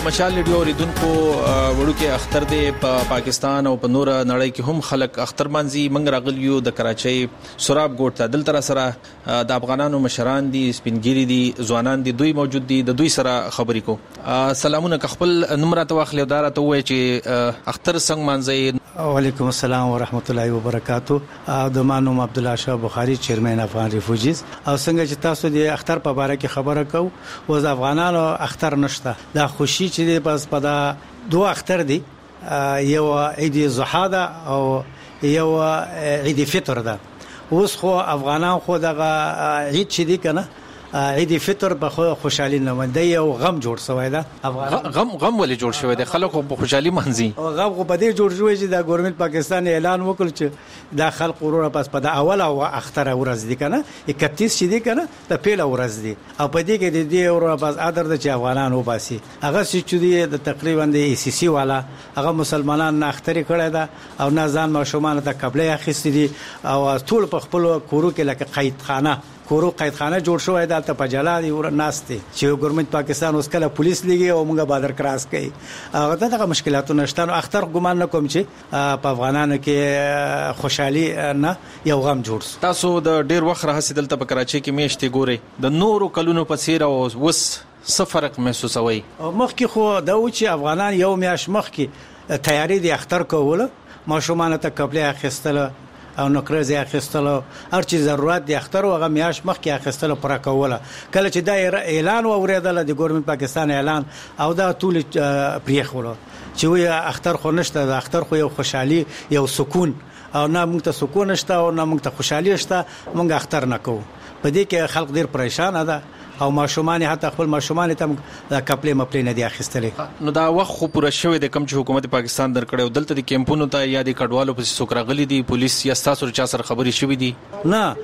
مشال ریډیو اوریدونکو وړوکی اختر دی په پاکستان او په نور نړۍ کې هم خلک اختر مانځي. منګ راغلیو د کراچۍ سراب ګوټ ته. دلته سره د افغانانو مشران دي، سپینګيري دي، ځوانان دي، دوی موجود دي. د دوی سره خبرې کو. سلامونه. خپل نمبر ته واخلې او دا راته وایي چې اختر څنګه مانځي. وعلیکم السلام ورحمت الله وبرکاتہ. د مانوم عبد الله شاه بخاری چیرمن افغان ریفوجیز. او څنګه چې تاسو د اختر په اړه کې خبره کو، و د افغانانو اختر نشته. دا خوشي چې پس په دا دوه اختر دي، یو عید ضحی ده او یو عید فطر ده. اوس خو افغانان خو دغه عید چې دي کنه، عید فطر په خوشحالي نه باندې یو غم جوړ شوی ده. غم ولې جوړ شوی دی؟ خلکو په خوشحالي منځي. او غم خو په دې جوړ شوی چې د ګورنمنت پاکستان اعلان وکړ چې دا خلک ورور پس په د اول او اختر ورځ دي کنه، 31 چې دي کنه د پیله ورځ دي. او په دې کې د دې ورور پس ادر د چې افغانان وباسي. هغه چې دي د تقریبا د ای سی سی والا هغه مسلمانان نه اختر کړی ده او نه ځان ماشومان ته قبله اخیستي دي او ټول په خپل کورو کې لکه قیدخانه قیدخانه جوړ شوی ده. ته په جلال ور ناشته چې ګورنمنت پاکستان اوس کله پولیس لګي او موږ بادر کراس کوي. هغه دغه مشکلاتو نشته. اختر ګمان نه کوم چې په افغانانو کې خوشحالي نه یو غم جوړ. تاسو د ډیر وخت راځي دلته په کراچۍ کې میشته ګوري د نورو کلونو په څیر او وس څه فرق محسوسوي؟ مخکې خو دا و چې افغانان یو میاش مخکې تیاری د اختر کوله، ماشومان ته قبله اخیستله او نوکرزي اخیستلو، هر چی ضرورت دی اختر او هغه میاش مخکې اخیستلو پر کوله. کله چې دا اعلان اوریدل د ګورنمنت پاکستان اعلان او دا ټول پریخولو چې وی اختر خو نشته. د اختر خو یو خوشحالي یو سکون او نه موږ ته سکون نشته او نه موږ ته خوشحالي شته. موږ اختر نه کوو. په دې کې خلک ډیر پریشان ده او ماشومان حتی خپل ماشومان ته د کپلې مپلې نه دی اخیستلې. نو دا وخت خو پوره شوی د کم چې حکومت پاکستان درکړو دلته د کیمپونو ته یا د کډوالو په سوکرا غلي دي پولیس یا تاسو چا سره خبري شوې دي؟ نه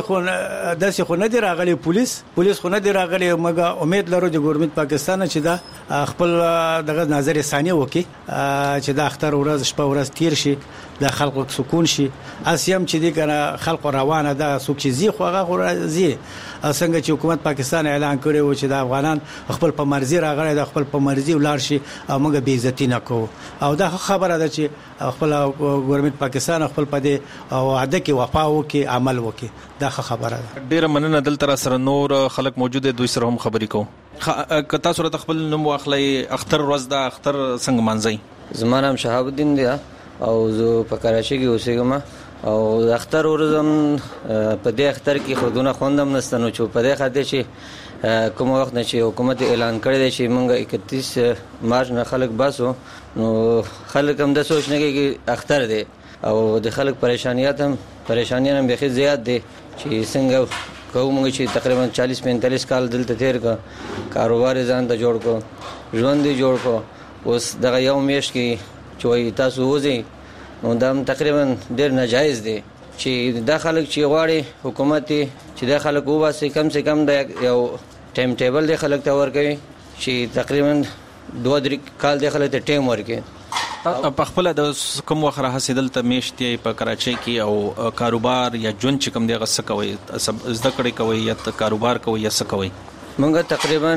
داسې خو نه دی راغلي. پولیس خو نه دی راغلي. مګه امید لرو د ګورنمنت پاکستان چې دا خپل دغه نظر ثاني وکي چې دا اختر ورځ شپه ورځ تیر شي، د خلکو سکون شي. اسیم چې دي کنه خلکو روانه ده سوق چې زی خو هغه زی څنګه چې حکومت پاکستان اعلان کړی و چې د افغانان خپل په مرزي راغلي د خپل په مرزي ولار شي او موږ به عزت نه کوو. او دا خبره ده چې خپل ګورنمنت پاکستان خپل په دې او عده کې وفا وکي، عمل وکي. دا خبره ده. ډیر مننه. دلته سره نور خلک موجود دي، دوی سره هم خبرې کوو. کتا سره خپل نوم واخلي. اختر ورځ دا اختر څنګه مانځي؟ زما نام شهاب الدین دی او زه په کراچۍ کې اوسېږم. او د اختر ورځم په دې اختر کې خودونه خوندم نشته. نو چې په دې خاطر چې کوم وخت نه چې حکومت اعلان کړی دی چې موږ 31 مارچ نه خلک باسو، نو خلک هم د سوچ نه کوي اختر دی او د خلک پریشانیات هم بخي زیات دي چې څنګه کوم چې تقریبا 40-45 کال دلته تیر کا کاروبار ځان ته جوړ کو، ژوند دی جوړ کو. اوس دغه یو میش کې چې تاسو وځي نو دا تقریبا ډیر ناجایز دی چې د خلک چې غواړي حکومت چې د خلک وباسي کم سے کم د یو ټایم ټیبل د خلک ته ورکوي چې تقریبا 2-3 کال د خلک ته ټایم ورکوي. په خپل د کوم وخت راځي دلته میشتي په کراچۍ کې او کاروبار یا جون چې کوم دی غس کوي، زده کړې کوي یا کاروبار کوي یا څه کوي؟ موږ تقریبا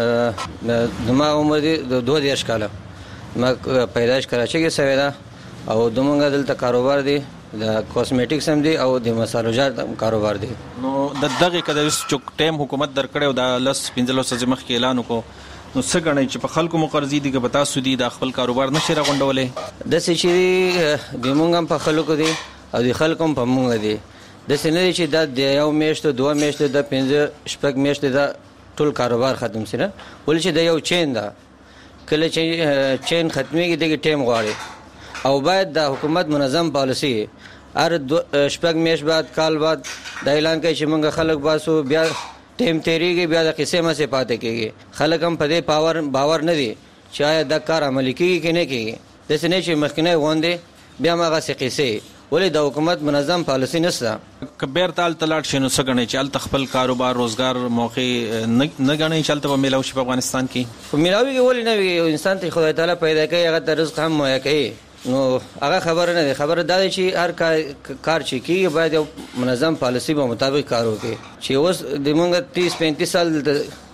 د ما عمر دی 22 کال. ما پیدائش کراچۍ کې شوی ده او دومره دلته کاروبار دی د کاسمیټکس هم دی او د مصالحو جات کاروبار دی. نو د دغه کده چې ټیم حکومت درکړو د 15 مخ کې اعلان وکړو، نو څه غنئ چې په خلکو مقرضي دي که تاسو دي د خپل کاروبار نشي راغونډولې؟ د څه چې د مونږ هم په خلکو دي او د خلکو هم په مونږ دي. د څه نه چې د یو میاشت 2 میاشت د 5-6 میاشت د ټول کاروبار ختم سره ول چې د یو چین دا کله چې چین ختميږي د ټیم غواړي او باید د حکومت منظم پالیسی هر 6 میاشت بعد کال بعد د اعلان کوي چې موږ خلک باسو بیا ټیم تیریږي بیا د قصې ما سي پاتې کیږي. خلک هم په دې باور نه دي چې آیا د کار عملي کیږي کې نه کیږي. د سنې چې مخکنه ووندې بیا ماغه سي قصې ولې د حکومت منظم پالیسی نشته. کبیر تال تلاټ شنو سګنې چل تخپل کاروبار روزګار موقع نه غنې چلته ملاوي شي په افغانستان کې؟ ملاوي کې ولې نه وي؟ انسان ته خدای تعالی پیدا کوي، هغه ته رزق هم مویا کوي. نو هغه خبره نه ده. خبره دا ده چې هر کار چې کیږي باید یو منظم پالیسی په مطابق کار وکړي. چې اوس د موږ 30-35 سال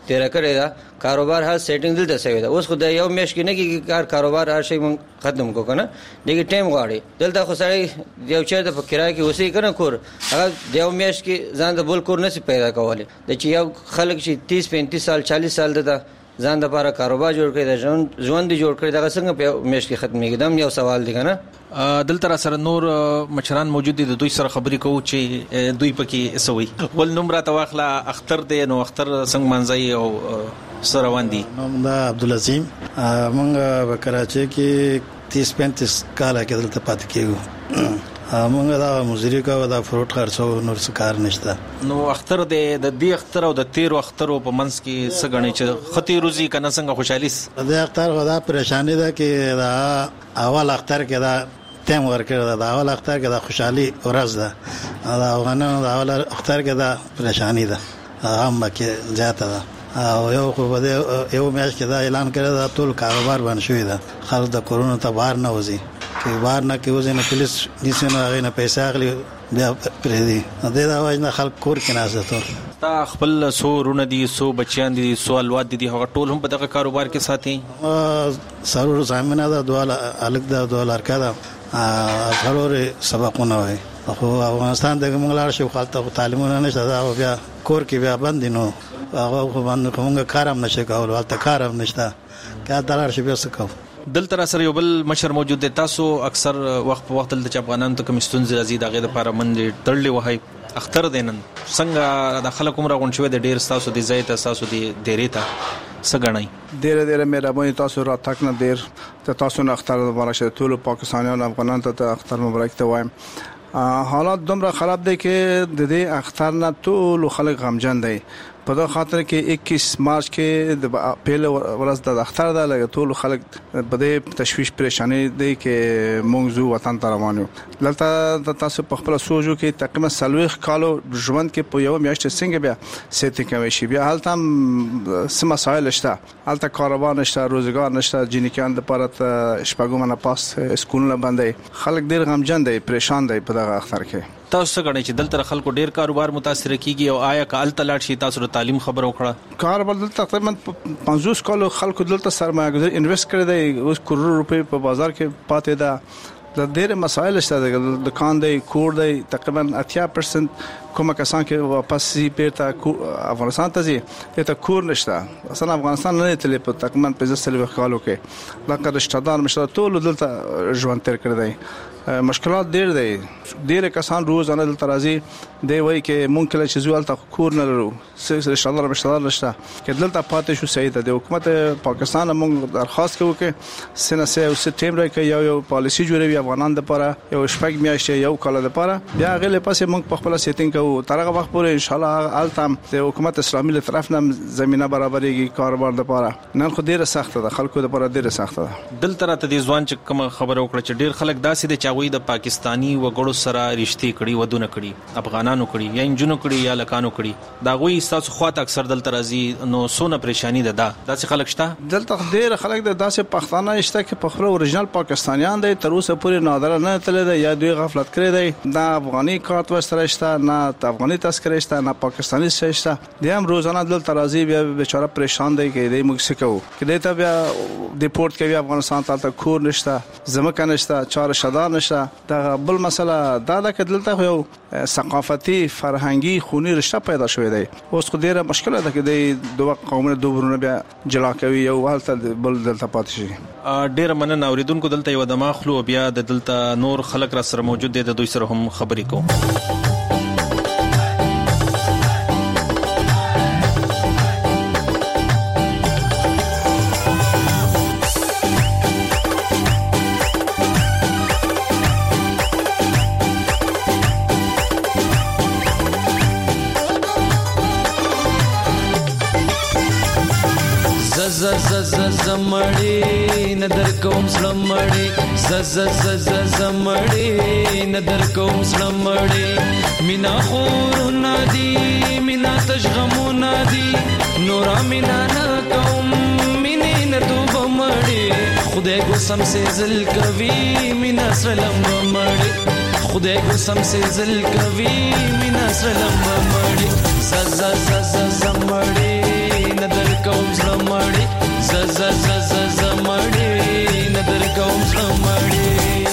تیر کړی دا کاروبار هر سیټینګ دلته شوی دا. اوس خو د یو میاشت کې نه کیږي کاروبار هر شی مونږ ختم کو کنه دغه ټیم غواړي. دلته خو سړی یو چیرته په کرای کې اوسې کنه کور هغه د یو میاشت کې ځان د بل کور نشي پیدا کولای. د چې یو خلک چې 30-35 سال 40 سال د ځان د لپاره کاروبار جوړ کړي د ژوند دی جوړ کړي دا څنګه په میاشت کې ختمېږي. دم یو سوال دی کنه. دلته سره نور مشران موجود دي د دوی سره خبرې کوو چې دوی پکې سوي. ول نمبر ته واخلا اختر دی نو اختر څنګه منځي او سره روان دي. نوم دا عبدالعظیم. موږ په کراچۍ کې 30-35 کال کې دلته پاتې کېږو. موږ دا مزدوري کوو دا فروټ خرڅو نور څه کار نشته. نو اختر د دې اختر او د 13 اخترو په منځ کې څه غني چې خطي روزي کنه څنګه خوشحالي د اختر غدا پریشانی ده کې دا اول اختر کې دا تیم ورکړه دا اول اختر کې دا خوشحالي ورځ ده دا افغانانو دا اول اختر کې دا پریشانی ده هم کې زیاته ده. او یو خو په یو میاشت کې دا اعلان کړی دا ټول کاروبار بند شوی ده. خلک د کرونا ته بهر نه وځي کې بهر نه کې وځي نه پولیس نیسي نه هغه نه پیسې اخلي بیا پرې دي دا وایي خلک کور کې ناشته. تا خپل سو رونه دي سو بچیان دي سو الواد دي هغه ټول هم په دغه کاروبار کې ساتي. سرور زمينه دا دوه الګ دا دوه لارکا دا سرور سبقونه وي. خو افغانستان دغه موږ لار شو خالته تعلیمونه نشته دا بیا کور کې بیا بند نو هغه خو باندې کومه کارم نشي کول ولته کارم نشته کا دلار شي بیا څه کو. دلته سره یو بل مشر موجود دی. تاسو اکثر وخت په وخت د افغانانو ته کوم ستونزې راځي دغه لپاره منډې تړلې وهاي اختر دینن څنګه د خلکو عمر غون شوی د ډیر تاسو د ځای ته تاسو د ډیرې ته سګړای ډیر مهرباني تاسو را تک نه ډیر ته تاسو نه اختر مبارک شه ټول پاکستانیانو افغانانو ته اختر مبارک ته وایم. حالات دومره خراب دي چې د دې اختر نه ټول خلک غمجن دي. په دا خاطر کې 21 مارچ کې د پیل ورځ د اختر د لګ ټول خلک په دې تشویش پریشانی دي کې موږ وطن ته روان یو. لته تاسو په خپل سوچو کې تقریبا 40 کالو ژوند کې په یو میاشت څنګه بیا سيتي کوي شي بیا حالت سم مسائل شته حالت کاروبار نشته روزګار نشته جنیکان د پاره شپږم نه پاس سکولونه باندې خلک ډیر غمجن دي پریشان دي په دغه اختر کې. تاسو څنګه چې دلته خلکو ډیر کاروبار متاثر کیږي او آیا کال تلاټ شي تاسو تعلیم خبر وکړه کاروبار دلته تقریبا 50 کال خلکو دلته سرمایه گذاري انویست کړی دی اوس کروڑ روپے په بازار کې پاتې ده. د ډیر مسایل شته د دکان دی کور دی تقریبا 80% کومه کسان کې واپس پیرته افغانستان ته ځي ته کور نشته اصلا افغانستان نه تللی په تقریبا 15 کالو کې لکه رشتہ دار مشته ټول دلته ژوند تیر کړی دی. مشکلات ډیر کسان روزانه دلته راځي دی وایي کې مونږ کله چې زوال ته کور نه لرو رشتہ دار نشته کې دلته پاتې شو صحیح ده. د حکومت پاکستان مونږ درخواست کوو کې سنسه او سټیم راکې یو پالیسی جوړوي افغانان لپاره یو شپږ میاشتې یو کال لپاره بیا غل پسې مونږ په خپل سیټینګ کوو ترغه وخت پورې ان شاء الله التم د حکومت اسلامي له طرف نه زمينه برابرېږي کاروبار لپاره نن خو ډیره سخته ده خلکو لپاره ډیره سخته ده. دلته راته د ځوان چې کوم خبره وکړه چې ډیر خلک داسې د چاوي د پاکستانی وګړو سره رښتې کړي ودونه کړي افغانانو کړي یا انجونو کړي یا لکانو کړي دا غوي تاسو خواته اکثر دلته راځي نو سونه پریشانی ده داسې خلک شته دلته ډیر خلک د داسې پښتانه شته چې په خپل اوريجنال پاکستانیان دي تر اوسه پورې نادر نه تللی دی یا دوی غفلت کړی دی دا افغاني کارت ورسره شته نه افغاني تذکره شته نه پاکستاني شته د هم روزانه دلته راځي بیا بیچاره پریشان دی کې د موږ سکو کې د ته بیا ډیپورت کوي افغانستان ته کور نشته زمکه نشته چار شدار نشته دا بل مسله دا د کدلته یو ثقافتي فرهنګي خونی رشتہ پیدا شوې دی اوس خو ډیره مشکله ده کې د دوه قومونو دوه ورونه بیا جلا کوي یو حالت بل دلته پاتې شي. ډیره مننه اوریدونکو دلته یو دماغلو بیا د دلته نور خلک را سره موجود دي د دوی سره هم خبرې کوم. زمړی ندر کوم سلمړی زمړی ندر کوم سلمړی مینا خور ندی مینا تشغمو ندی نورا مینا نا کوم مینې ندو بمړی خدای کو سم سے زل کوي مینا سلم مړی خدای کو سم سے زل کوي مینا سلم مړی زمړی ندر زړمړې ز ز ز ز زمړې ندر کوم زړمړې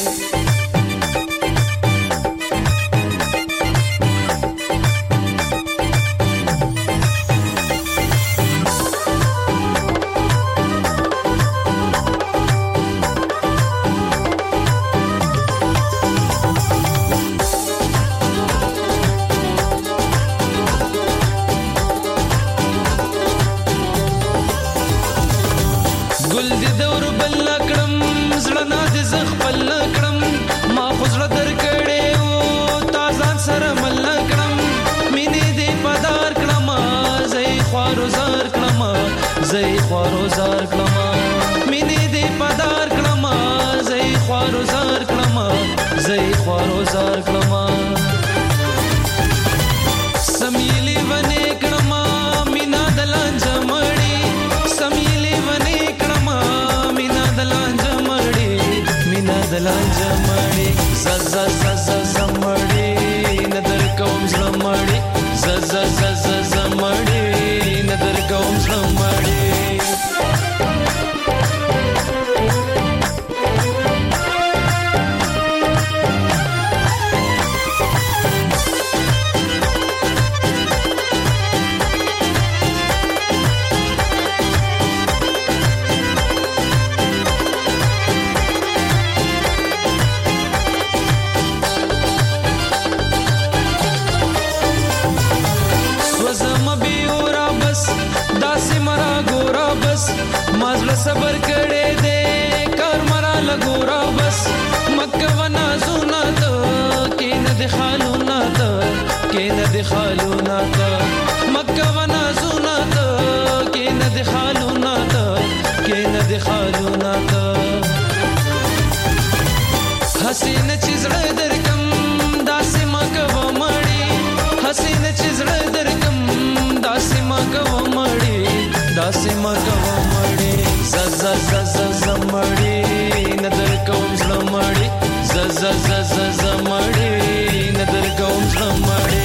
زئی خوارزار کلمه مینې دې پدار کلمه زئی خوارزار کلمه زئی خوارزار کلمه سمیلی ونې کلمه مینا دلانج مړې سمیلی ونې کلمه مینا دلانج مړې مینا دلانج مړې ز ز ز ز زمړې ندر کوم زړمړې ز ز ز ز زمړې ندر کوم زړمړې صبر کړه دې کار مرا لګورا بس مکه ونا زونا ته کې نه د خالونا ته کې نه د خالونا ته مکه ونا زونا ته کې نه د خالونا ته کې نه د خالونا ته حسین چې زړه درکم داسې مکه و مړی حسین چې زړه درکم داسې مکه و مړی داسې مکه و مړی ز ز ز ز زمړې ندر کوم زړمړې ز ز ز ز زمړې ندر کوم زړمړې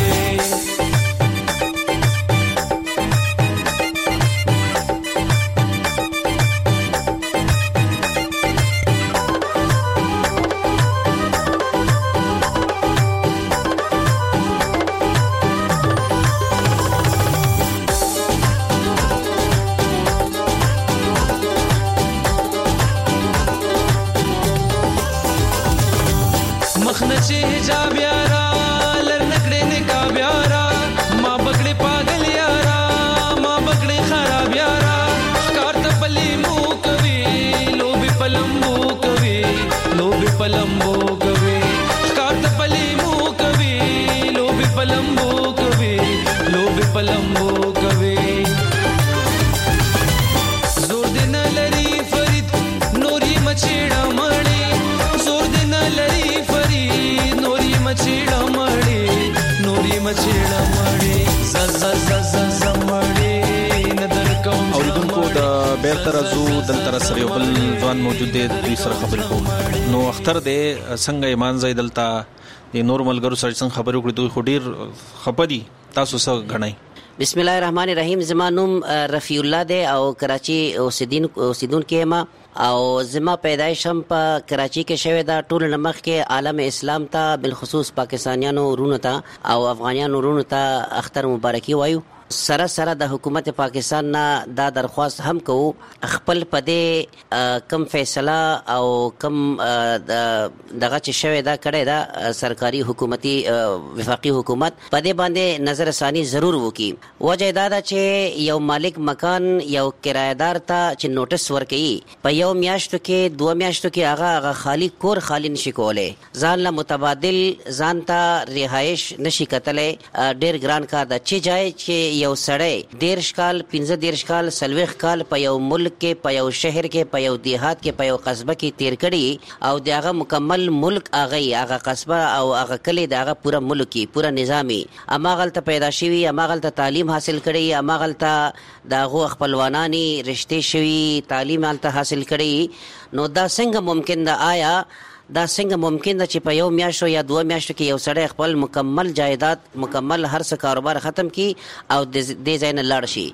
مخنچې حجاب یارا لر نکړې نقاب یارا ما بکړې پاگل یارا ما بکړې خراب یارا کار ته پلی مو کوي لوبي پلمبو کوي لوبي پلمبو کوي کار ته پلی مو کوي لوبي پلمبو کوي لوبي پلمبو کوي زور دې نه لري فرید نوري مچېړه مړې زور دې نه لري مچېړه مړې نوري مچېړه مړې ز ز ز ز زمړې ندر کوم اوریدونکو د بیرته راځو دلته سره یو بل ځوان موجود دی دوی سره خبرې کوو نو اختر دی څنګه ایمان زای دلته د نورمال ګرو سره څنګه خبرې وکړي دوی خو ډیر خپدي تاسو څه غنئ بسم الله الرحمن الرحیم زما نوم رفیع الله دی او کراچي اوسیدونکو ما او زما پیدایش هم په کراچي کې شوې ده ټول نمخ کې عالم اسلام ته بالخصوص پاکستانیانو رونو ته او افغانانو رونو ته اختر مبارکي وایو سره سره د حکومت پاکستان نه دا درخواست هم کوو خپل پدې کم فیصله او کم دغه چې شوی دا کړی دا سرکاري حکومتي وفاقي حکومت پدې باندې نظر ثاني ضرور وکي وجه دا ده چې یو مالک مکان یو کرایدار ته چې نوټس ورکړي په یو میاشتو کې 2 میاشتو کې هغه خالی کور خالی نشي کولای ځان له متبادل ځان ته رهایش نشي کتلې ډیر ګران کار ده چې ځای چې یو سړی 13 کال 15 کال 40 کال په یو ملک کې په یو شهر کې په یو دیهات کې په یو قصبه کې تیر کړي او دغه مکمل ملک هغه قصبه او هغه کلی دغه پورا ملکی پورا نظامی اماغلته پیدا شوی اماغلته تعلیم حاصل کړي اماغلته دغه خپلوانانی رشته شوی تعلیم حاصل کړي نو دا څنګه ممکن ده آیا دا څنګه ممکن ده چې په یو میاشتو یا 2 میاشتو کې یو سړی خپل مکمل جایداد مکمل هر څه کاروبار ختم کی او د ځای نه لاړ شي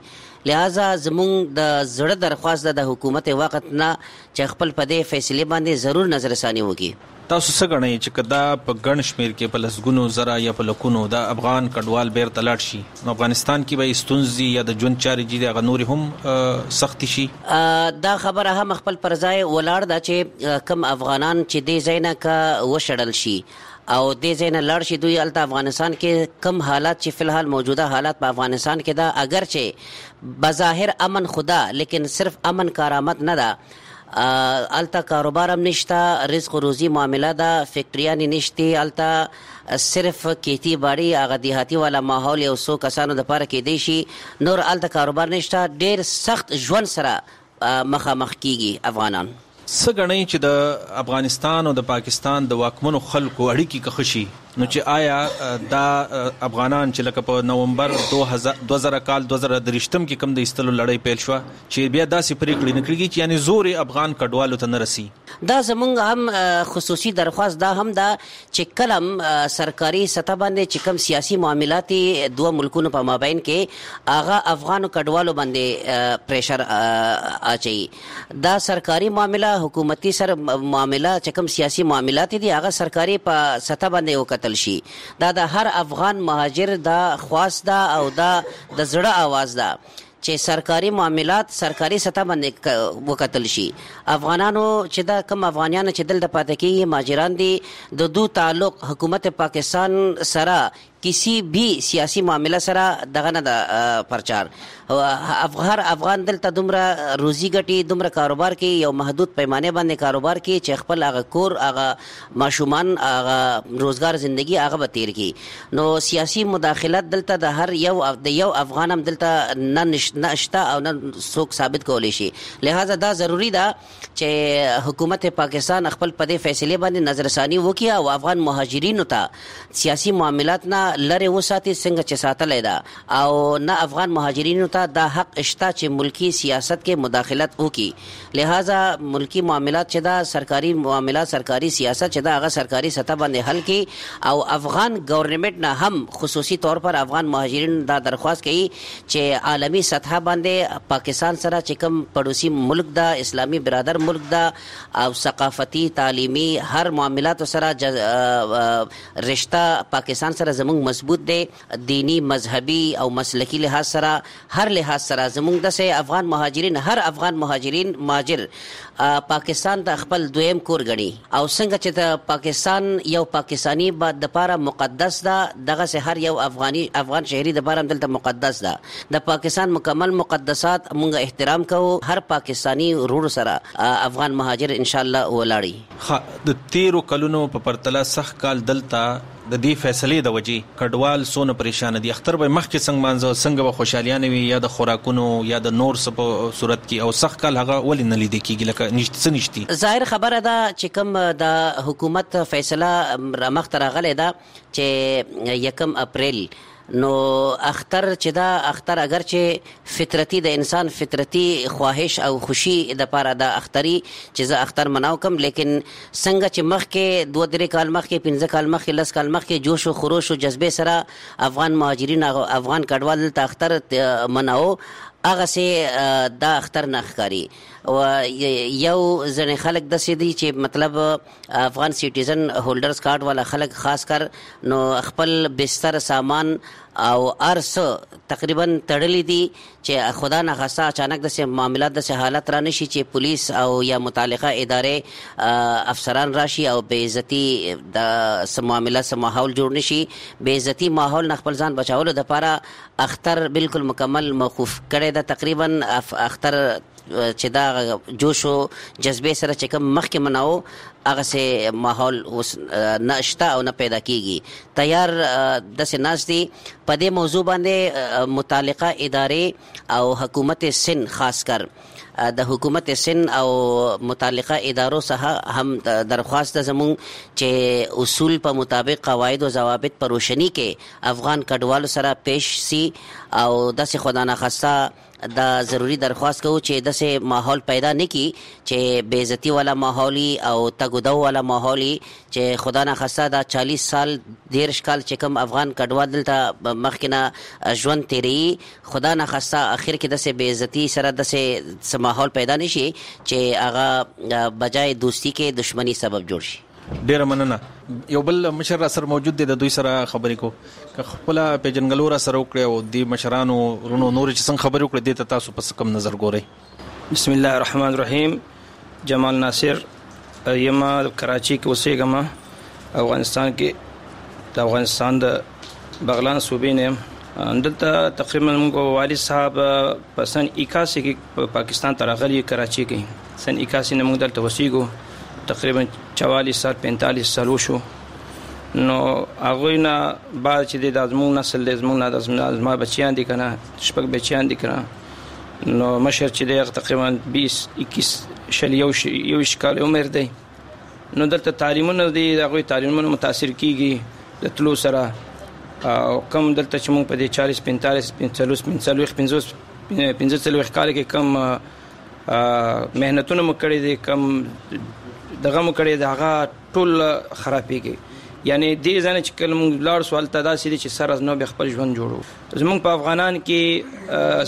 لہذا زمونږ د زړه درخواست د حکومت وخت نه چې خپل په دې فیصله باندې ضرور نظر ثاني وکړي. تاسو څه غواړئ چې کدا په ګڼ شمیر کې په لسګونو زره یا په لکونو د افغان کډوال بیرته لاړ شي نو افغانستان کې به ستونزې یا د ژوند چارې چې د نور هم سخت شي؟ دا خبره هم خپل پر ځای ولاړ ده چې کم افغانان چې دې ځای نه کا وشړل شي او دې ځای نه لاړ شي دوی الته افغانستان کې کم حالات چې فلحال موجوده حالات په افغانستان کې دا اگر چې بظاهر امن خدا لیکن صرف امن کارآمد نه ده. التا کاروبار هم نشتا، رزق و روزی معامله ده، فیکټریانې نشتی، التا صرف کیتی باړي هغه دیهاتی والا ماحول یو څو کسانو د پاره کې دی شي نور التا کاروبار نشتا، ډیر سخت ژوند سره مخامخ کیږي افغانان. څه غواړئ چې د افغانستان او د پاکستان د واکمنو خلکو اړیکې کښشي نو چې آیا دا افغانان چې لکه په نومبر 2000 کال 2023 کې کوم د ایستلو لړۍ پیل شو چې بیا داسې پریکړې نه کړي چې یعنی زور افغان کډوالو ته نه رسي؟ دا زمونږ هم خصوصي درخواست دا هم دا چې کلم سرکاري سطح باندې چې کوم سیاسي معاملات دوه ملکونو په مابین کې هغه افغانو کډوالو باندې پریشر اچي. دا سرکاري معامله حکومتي سره معامله چې کوم سیاسي معاملات دي هغه سرکاري په سطح باندې وکړي شي. دا د هر افغان مهاجر دا خواست دا او دا د زړه आवाज دا چې سرکاري معاملات سرکاري سطح باندې وکتل شي. افغانانو چې دا کم افغانیان چې دلته پاتې کیږي مهاجران دي د دو تعلق حکومت پاکستان سره کسی بھی سیاسی معاملہ سره دغه نه د پرچار هر افغان دلته دومره روزي ګټي دومره کاروبار کې یو محدود پیمانه باندې کاروبار کې چې خپل هغه کور هغه ماشومان هغه روزگار زندگی هغه به تیر کی نو سیاسی مداخلت دلته د هر یو افغان هم دلته نه شته او نه څوک ثابت کولی شي. لہذا دا ضروری ده چې حکومت پاکستان خپل په دې فیصله باندې نظر ثاني وکړي او افغان مهاجرینو ته سیاسی معاملات نه لره وساتي څنګه چې ساتلې ده او نه افغان مهاجرینو ته دا حق شته چې ملکی سیاست کې مداخلت وکړي. لہذا ملکی معاملات چې دا سرکاري معاملات سرکاري سیاست چې دا هغه سرکاري سطح باندې حل کړي او افغان گورنمنت نه هم خصوصي طور پر افغان مهاجرین دا درخواست کوي چې عالمی سطح باندې پاکستان سره چې کوم پړوسی ملک دا اسلامی برادر ملک دا او ثقافتي تعلیمي هر معاملات سره رشتہ پاکستان سره زموږ مضبوط دی دینی مذهبي او مسلکی لحاظ سره هر لحاظ سره زموږ د افغان مهاجرین هر افغان مهاجر پاکستان ته خپل دویم کور غني او څنګه چې د پاکستان یو پاکستانی د لپاره مقدس ده دغه سه هر یو افغان شهري د لپاره دلته مقدس ده. د پاکستان مکمل مقدسات موږ احترام کوو. هر پاکستانی ورور سره افغان مهاجر ان شاء الله ولاړی. د 13 کلونو په پرتله سخت کال دلته د دې فیصلې د وجې کډوال سونه پریشان دي. اختر به مخکې څنګه مانځه څنګه به خوشالیانه وي یا د خوراکونو یا د نور څه صورت کې او سخت کال هغه ولې نه لیدل کېږي لکه نشتی. ظاهر خبره ده چې کوم د حکومت فیصله مخ ته راغلی ده چې 1 اپریل نو اختر چې دا اختر اگر چې فطرتي د انسان فطرتي خواهش او خوشي د پاره د اختري چې زه اختر مناو کوم لیکن څنګه چې مخکې 2-3 کال مخکې 15 کال مخکې 10 کال مخکې جوش او خروش او جذبه سره افغان مهاجرین افغان کډوال ته اختر مناو هغه سه دا اختر نه ښکاری او یو ځنې خلک د سې دي چې مطلب افغان سټیزن هولډرز کارت والا خلک خاص کر نو خپل بستر سامان او ارس تقریبا تړلې دي چې خدا نه خاصه اچانک د سه معاملات د سه حالت را نشي چې پولیس او یا متعلقه ادارې افسران راشي او بے عزتی د سم معاملات سم ماحول جوړ نشي. بے عزتی ماحول نه خپل ځان بچاولو د لپاره اختر بالکل مکمل موقوف کړي دا تقریبا اختر چې دا جوش او جذبه سره چې کوم مخکې مناو هغه سه ماحول نشتا او نه پیدا کیږي. تیار د سناس دي په دې موضوع باندې متعلقه ادارې او حکومت سن خاص کر د حکومت سن او متعلقه ادارو څخه هم درخواست زمون چې اصول په مطابق قواعد او ضوابط پر روشنی کې افغان کډوالو سره پیش سي او د خدا نه خاصه دا ضروری درخواست کوو چې داسې ماحول پیدا نه کی چې بے عزتی والا ماحولي او تګودو والا ماحولي چې خدا نه خاصه دا 40 سال 13 کال چې کوم افغان کډوال دلته مخکنه ژوند تیری خدا نه خاصه اخر کې داسې بے عزتی سره داسې ماحول پیدا نشي چې هغه بجای دوستی کې دشمنی سبب جوړ شي. ډیره مننه. یو بل مشر را سره موجود دی، د دوی سره خبرې کو که خپل پیژنګلو را سره وکړي او د مشرانو رونو نور چې څنګه خبرې وکړي د تاسو په کم نظر ګورئ. بسم الله الرحمن الرحیم. جمال ناصر یم کراچي کې اوسېږم، افغانستان کې د افغانستان د بغلان صوبې نه دلته تقریبا موږ والد صاحب په سن 81 کې پاکستان ته راغلي کراچي کې. سن 81 نه موږ دلته اوسېږو، تقریبا 44 سال 45 سال وشو. نو هغه نه بعد چې د ازمون نسل د ازمون نه ازما بچیان دي کنه، شپږ بچیان دي کنه. نو مشر چې د تقریبا 20 21 شل یو کال عمر دی. نو دلته تعلیمونه دي، هغه تعلیمونه متاثر کیږي د تلو سره. او کم دلته چې موږ په دې 40 45 45 کال کې کم مهنتونه مو کړې دي، کم دغه مو کړی دی، هغه ټول خرابېږي. یعنی دې ځنه چې کله موږ لاړ سوال ته داسې دي چې سر از نو به خپل ژوند جوړو. زموږ په افغانان کې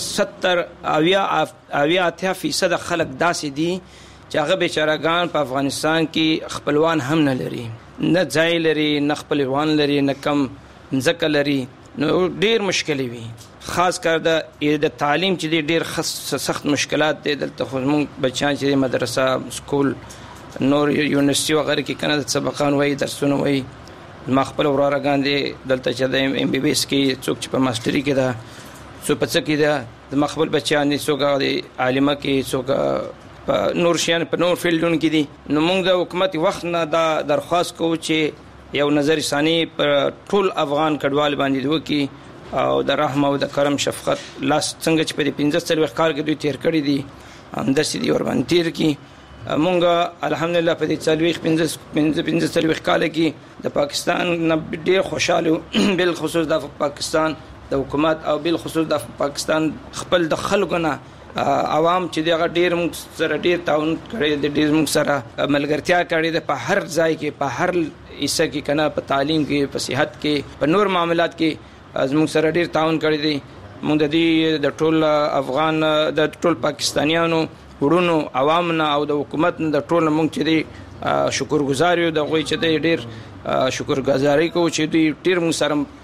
70-80% خلک داسې دي چې هغه بیچارهګان په افغانستان کې خپلوان هم نه لري، نه ځای لري، نه خپلوان لري، نه کم ځکه لري. نو ډیر مشکل وي، خاص کر د تعلیم چې ډیر سخت مشکلات دي. دلته خو موږ بچیان چې مدرسه سکول نور یونیورسيټي وغیرہ کې کنه د سبقان وای درسونه وای. ما خپل ورارګان دي دلته چې د ام بي بي اس کې څوک چې په ماستري کې ده، څوک په څه کې ده، د مخبل بچیان دي، څوک د عالمه کې، څوک په نور شیان په نور فیلډونو کې دي. نو موږ د حکومت وخت نه دا درخواست کوو چې یو نظر ثاني پر ټول افغان کډوال باندې وکړي او د رحم او د کرم شفقت لاس څنګه چې په 15 کال کې دوی تیر کړی دي همداسې دی ور باندې تیر کړي. مونږ الحمدلله په دې 15 کال کې د پاکستان نه ډیر خوشاله، بل خصوص د پاکستان د حکومت او بل خصوص د پاکستان خپل د خلکو نه عوام چې دغه ډیر موږ سره ډیر تعاون کړی دی، ډیر موږ سره ملګرتیا کړې ده په هر ځای کې، په هر حصہ کې کنه، په تعلیم کې، په صحت کې، په نور معاملات کې موږ سره ډیر تعاون کړی دی. موږ د دې د ټول افغان د ټول پاکستانیانو ورونو عوام نه او د حکومت نه د ټول موږ چې دی شکرګزار یو، د غوي چې دی ډیر شکرګزاري کوو چې دوی ډیر موږ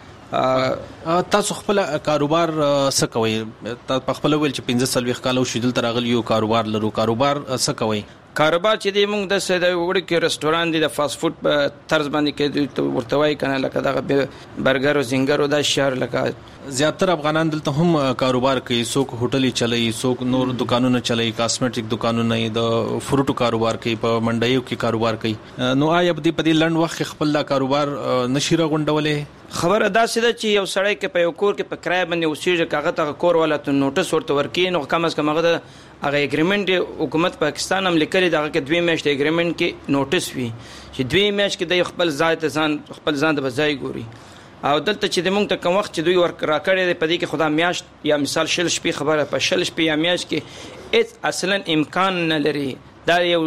سره. تاسو خپل کاروبار څه کوئ؟ په خپل ویل چې 15 کال شیدل ترغلی یو کاروبار لرو، کاروبار څه کوئ؟ کاروبار چې دی موږ د سده وړ کې رستوران دی د فاست فود په طرز باندې کې ورتوي کنه، لکه دغه برګر او زنګر او د شهر لکه زیاتره افغانان دلته هم کاروبار کوي، څوک هوټل چلای، څوک نور دکانونه چلای، کاسمیټک دکانونه، د فروټو کاروبار کوي، په منډیو کې کاروبار کوي. نو آیا په دې لند وخت خپل کاروبار نشيره غونډولې؟ خبره دا سده چې یو سړی کې په یو کور کې په کرای باندې اوسېږي، کاغه ته کور ولا ته نوټس ورته ورکې، نو کم از کم هغه اګریمنت حکومت پاکستان هم لیکلي دغه کې 2 میاشتې اګریمنت کې نوټس وي چې 2 میاشت کې د خپل ځان د بځای ګوري. او دلته چې موږ ته کوم وخت چې دوی ور راکړي په دې کې خدا میاشت یا مثال شل شپې خبره په شل شپې یا میاشت کې هیڅ اصلا امکان نه لري. دا یو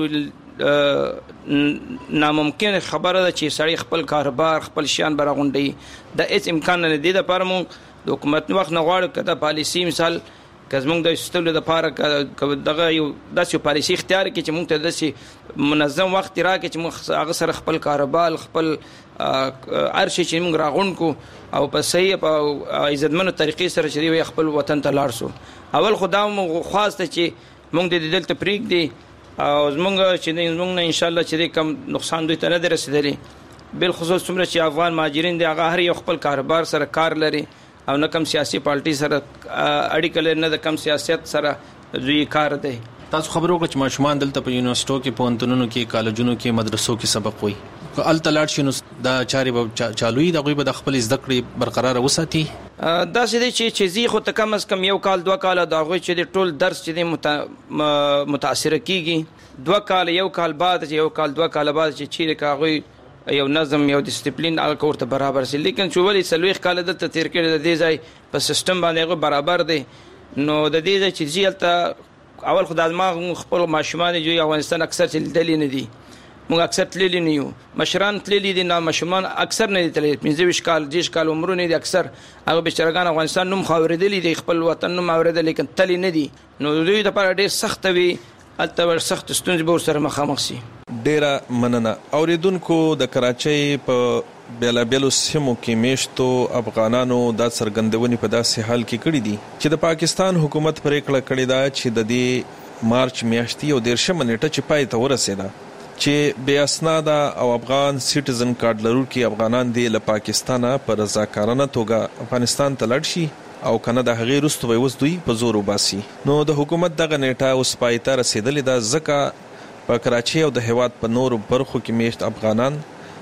ناممکن خبره ده چې سړی خپل کاروبار خپل شان برغونډي، د هیڅ امکان نه دی. د پر موږ د حکومت وخت نه غواړو کده پالیسی مثال کزمونږ د استلو د پاره دغه یو داسې پالیسی اختیار کې چې موږ ته داسې منظم وخت راکې چې موږ هغه سره خپل کاروبار خپل ارشي چې موږ راغون کو او په صحیح په عزتمنو طریقې سره چې دی خپل وطن ته لاړ سو. اول خدا موږ خواسته چې موږ د دلته پریک دی او زمونږ چې زمونږ نه ان شاء الله چې کم نقصان دوی ته نه رسیدلی، بل خصوص څومره چې افغان مهاجرین دی هغه هر یو خپل کاروبار سره کار لري او نه کم سیاسي پارټي سره اړیکه لري، نه د کم سیاست سره دوی کار دی. تاسو خبرو کو چې ماشومان دلته په یونیورسيټو کې، پوهنتونونو کې، کالجونو کې، مدرسو کې سبق وایي، ال تلاړ شنو دا چاري به چالوي، د غوي به خپل زده کړې برقرار وساتي. دا چې زی خو ته کم از کم 1 کال 2 کال دا غوي چې ټول درس چې متاثر کیږي، 2 کال 1 کال بعد چې 1 کال 2 کال بعد چې کاغوي یو نظم یو ډیسپلین هغه ورته برابر سي. لیکن چې ولی سلويخ کال دلته تیر کړي د دې ځای په سیستم باندې هغه برابر دی. نو د دې چې جیلته اول خدای ما خپل ماشومان جو افغانستان اکثر چې دلی نه دي موږ اکثر تللی نه یو مشران تللی دي نه ماشومان اکثر نه دي تللی 15 کال 10 کال عمر نه دي اکثر هغه بچرګان افغانستان نوم خاورېدلی دي خپل وطن نوم اورېدل لیکن تللی نه دي نو دوی د پر ډېر سخت وي البته سخت ستونزې به سره مخامخ شي. ډیره مننه. اوریدونکو د کراچۍ په بیلابیلو سیمو کې میشتو افغانانو دا څرګندونې په داسې حال کې کړې دي چې د پاکستان حکومت پریکړه کړې ده چې د دې مارچ میاشتې او 13 نیټه چې پای ته ورسېده چې بې اسناده او افغان سټیزن کارت لرونکي افغانان دي له پاکستانه په رضاکارانه توګه افغانستان ته لاړ شي او کنه د هغې وروسته به اوس دوی په زور وباسي. نو د حکومت دغه نیټه اوس پای ته رسېدلې ده ځکه په کراچۍ او د هیواد په نورو برخو کې میشت افغانان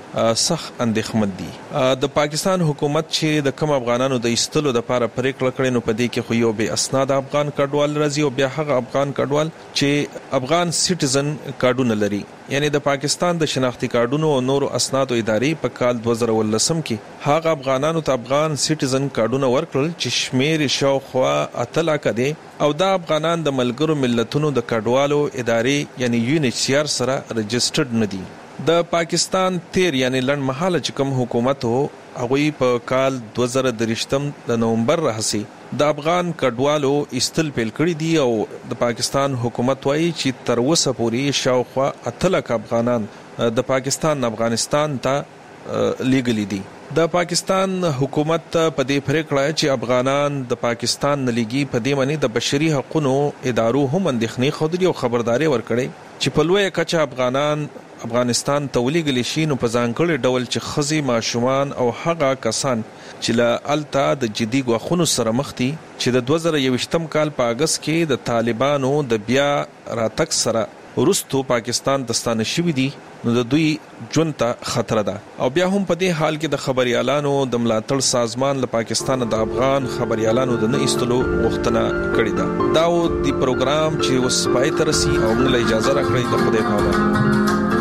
سخت اندېښمن دي. د پاکستان حکومت چې د کم افغانانو د ایستلو لپاره پریکړه کړې نو په دې کې خو یو بې اسناده افغان کډوال راځي او بیا هغه افغان کډوال چې افغان سټیزن کارډونه لري یعنی د پاکستان د شناختی کارډونو او نورو اسنادو ادارې په کال 2019 کې هغه افغانانو ته افغان سټیزن کارډونه ورکړل چې شمیر شاوخوا 8 لک دي او دا افغانان د ملګرو ملتونو د کډوالو ادارې یعنی UNHCR سره رجسټرډ نه دي. د پاکستان تیر یعنی لنډ مهاله چې کوم حکومت هو هغه په کال 2023 د نومبر راهسي د افغان کډوالو استل پیل کړی دي او د پاکستان حکومت وایي چې تر اوسه پورې شاوخوا 8 لک افغانان د پاکستان افغانستان ته لیګلی دي. د پاکستان حکومت په دې پریکړه چې افغانان د پاکستان نه لګي په دې معنی د بشري حقوقو ادارو هم اندېښنې خوده او خبرداري ورکړي چې په لویه کچه افغانان افغانستان ته ولېږل شي نو په ځانګړي ډول چې ښځې ماشومان او هغه کسان چې له الته د جدي ګواښونو سره مخ دي چې د 2021 کال په اگست کې د طالبانو د بیا راتګ سره وروسته پاکستان ته ستانه شوي دي نو د دوی ژوند ته خطر ده او بیا هم په دې حال کې د خبريالانو د ملاتړ سازمان له پاکستان د افغان خبريالانو د نه ایستلو غوښتنه کړې ده. دا و د پروګرام چې اوس پای ته رسي او موږ له اجازه راکړئ د خدای په امان.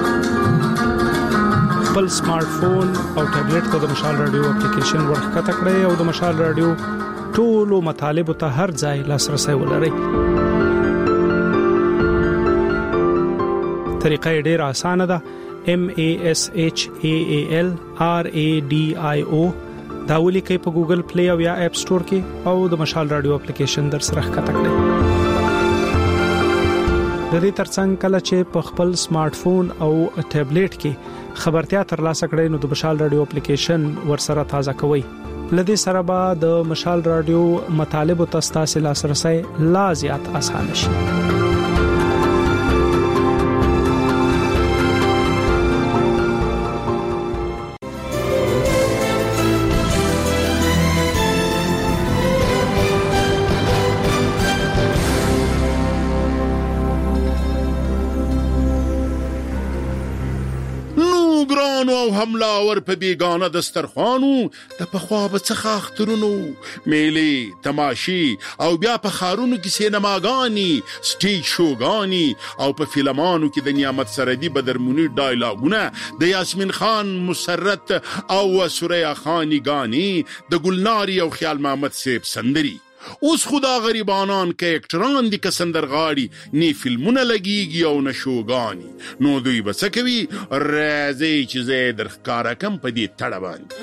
خپل سمارټ فون او ټابلیټ ته د مشال رادیو اپلیکیشن ورکړه کړئ او د مشال رادیو ټولو مطالب ته هر ځای لاسرسي ولرئ. طریقه ډیره اسانه ده. MASHAAL RADIO دا ولیکئ په ګوګل پلی او یا اپ سٹور کې او د مشال رادیو اپلیکیشن در سره ښکته کړئ. د دې ترڅنګ کله چې په خپل سمارټ فون او ټابلیټ کې خبرتیا ترلاسه کړئ نو د مشال رادیو اپلیکیشن ورسره تازه کوئ. لدې سره به د مشال رادیو مطالب او تاسو لاسرسي لا زیات اسانه شي. حملاور په بیگانه دسترخوانو د پخوا به څخه اخترونو میلې تماشي او بیا په خارونو کې سینماګانی سټیج شوګانی او په فلمانو کې د نعمت سردي بدرمونی ډایلاګونه د یاسمین خان مسرت او سوریا خانی گانی د گلناری او خیال محمد سیب سندری. اوس خدا غریبانان که اکټران دي که سندرغاړي نه فلمونه لګيږي او نه شوګانی نو دوی بس کوي راځي چې زه در ښکارا کم په دې تړه باندې.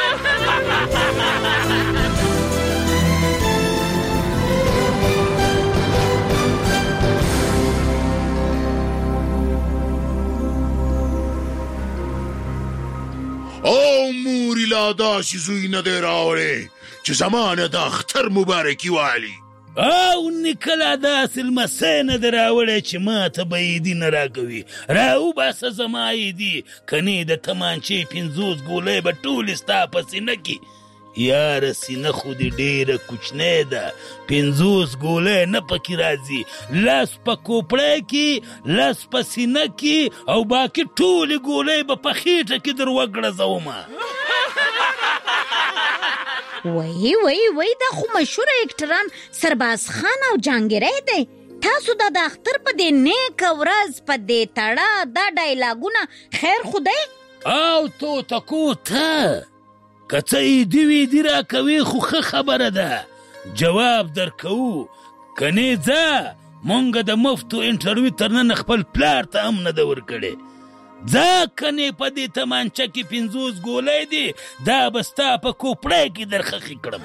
او موری لا داسې زوی نه دی راوړی چې زمانه د اختر مبارکي والی او نکلا داسې لمسی نه دی راوړی چې ما ته به عیدي نه راکوي. راوباسه زما عیدي کنې د تمانچې 50 ګولۍ به ټولې ستا په سینه کې. یاره سینه خو دې ډېره کوچنۍ ده 50 ګولۍ نه پکې راځي 10 په کوپړی کې 10 په سینه کې او باقي ټولې ګولۍ به په خېټه کې در وګړزومه. وای دا خو مشهور اکټران سرباز خان او جانګیری دی. تاسو دا د اختر په دې نیک ورځ په دې تړه دا ډایلاګونه خیر خدای او تو تکو ته که څه عیدي ویدي را کوي خو ښه خبره ده جواب درکو کني ځه مونږ د مفتو انټرویو تر نن خپل پلار ته هم نه ده ورکړې ځه کني په دې تمانچه کې 50 ګولۍ دي دا به ستا په کوپړی کې درخښې کړم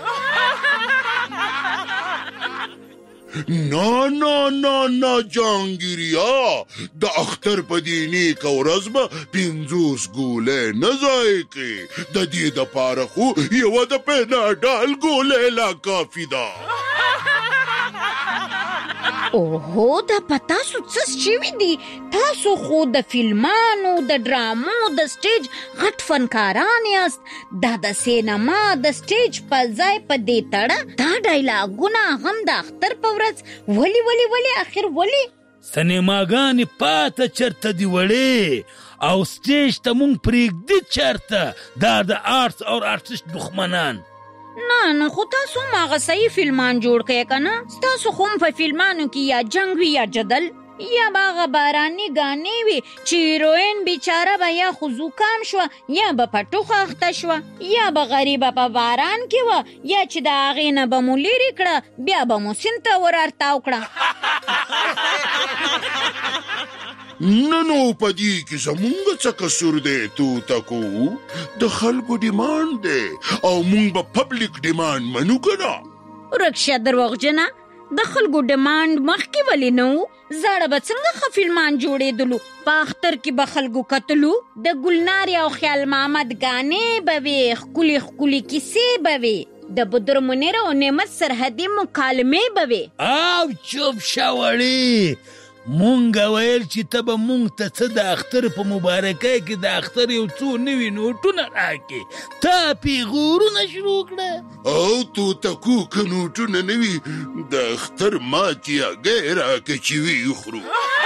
نه نه نه نه جهانگیریا د اختر په دې نیکه ورځ به 50 ګولۍ نه ضایع کړې د دې دپاره خو یوه د پیناډال ګولۍ لا کافي ده اوهو دا په تاسو څه شوي دي تاسو خو د فلمانو د ډرامو د سټیج غټ فنکاران یاست دا د سینما د سټیج په ځای په دې تړه دا ډایلاګونه هم د اختر په ورځ ولې اخر ولې سینماګانې پاته چرته دي وړې او سټیج ته مونږ پرېږدي چرته دا د آرټس او آرټسټ دښمنان نه خو تاسو هم هغه صحیح فلمان جوړ کړئ که نه ستاسو خو هم په فلمانو کې یا جنګ وي یا جدل یا به هغه باراني ګانې وي چې هیروین بیچاره به یا خو زوکام شوه یا به په ټوخه اخته شوه یا به غریبه په باران کې وه یا چې د هغې نه به مو لرې کړه بیا به مو سیند ته ورارتاو کړه نه نو په دې کې زمونږ څه قصور دی توتکو د خلکو ډیمانډ دی او مونږ به پبلیک ډیمانډ منو که نه ورکشه دروغجنه د خلکو ډیمانډ مخکې ولې نه و زاړه به څنګه ښه فلمان جوړېدلو په اختر کې به خلکو کتلو د ګلنارې او خیال محمد ګانې به وې ښکلې کیسې به وې د بدر منیر او نعمت سرحدي مکالمې به وې او چوپ شه وړې مونږ ویل چې ته به مونږ ته څه د اختر په مبارکۍ کې د اختر یو څو نوي نوټونه راکې تا پیغورونه شروع کړه او توتکو که نوټونه نه وي د اختر ماتې هګۍ راکه چې ویخورو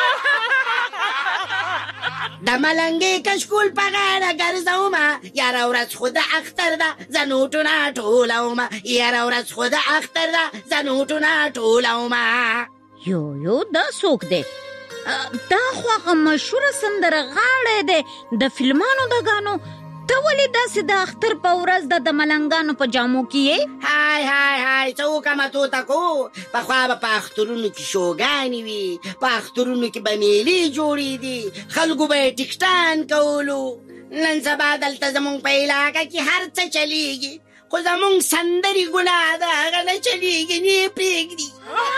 د ملنګې کشکول په غاړه ګرځومه یاره ورځ خو د اختر ده زه نوټونه ټولومه یاره ورځ خو د اختر ده زه نوټونه ټولومه یو دا څوک دی دا خو هغه مشهوره سندرغاړی دی د فلمانو د ګانو ته ولې داسې د اختر په ورځ د ملنګانو په جامو کې یې های څه وکړمه توتکو پخوا به په اخترونو کې شوګانې وي په اخترونو کې به میلې جوړېدي خلکو به یې ټیکټان کولو نن سبا دلته زمونږ په علاقه کې هر څه چلیږي خو زمونږ سندرې ګناه ده هغه نه چلیږي نه یې پرېږدي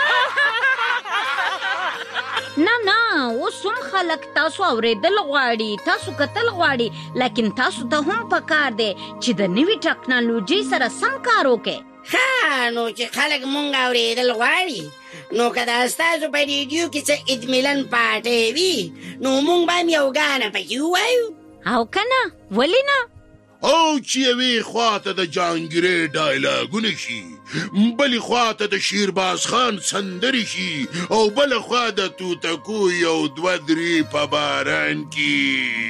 نه اوس هم خلک تاسو اورېدل غواړي تاسو کتل غواړي لیکن تاسو ته هم پکار دی چې د نوي ټکنالوژۍ سره سم کار وکړئ ښه نو چې خلک مونږ اورېدل غواړي نو که دا ستاسو په ریډیو کې څه عید ملن پارټۍ وي نو مونږ به هم یو ګانه پکې ووایو او که نه ولې نه او چې یوې خواته د جهانګیرې ډایلاګونه شي بلې خواته د شیرباز خان سندرې شي او بله خوا د توتکو یو 2-3 په باران کې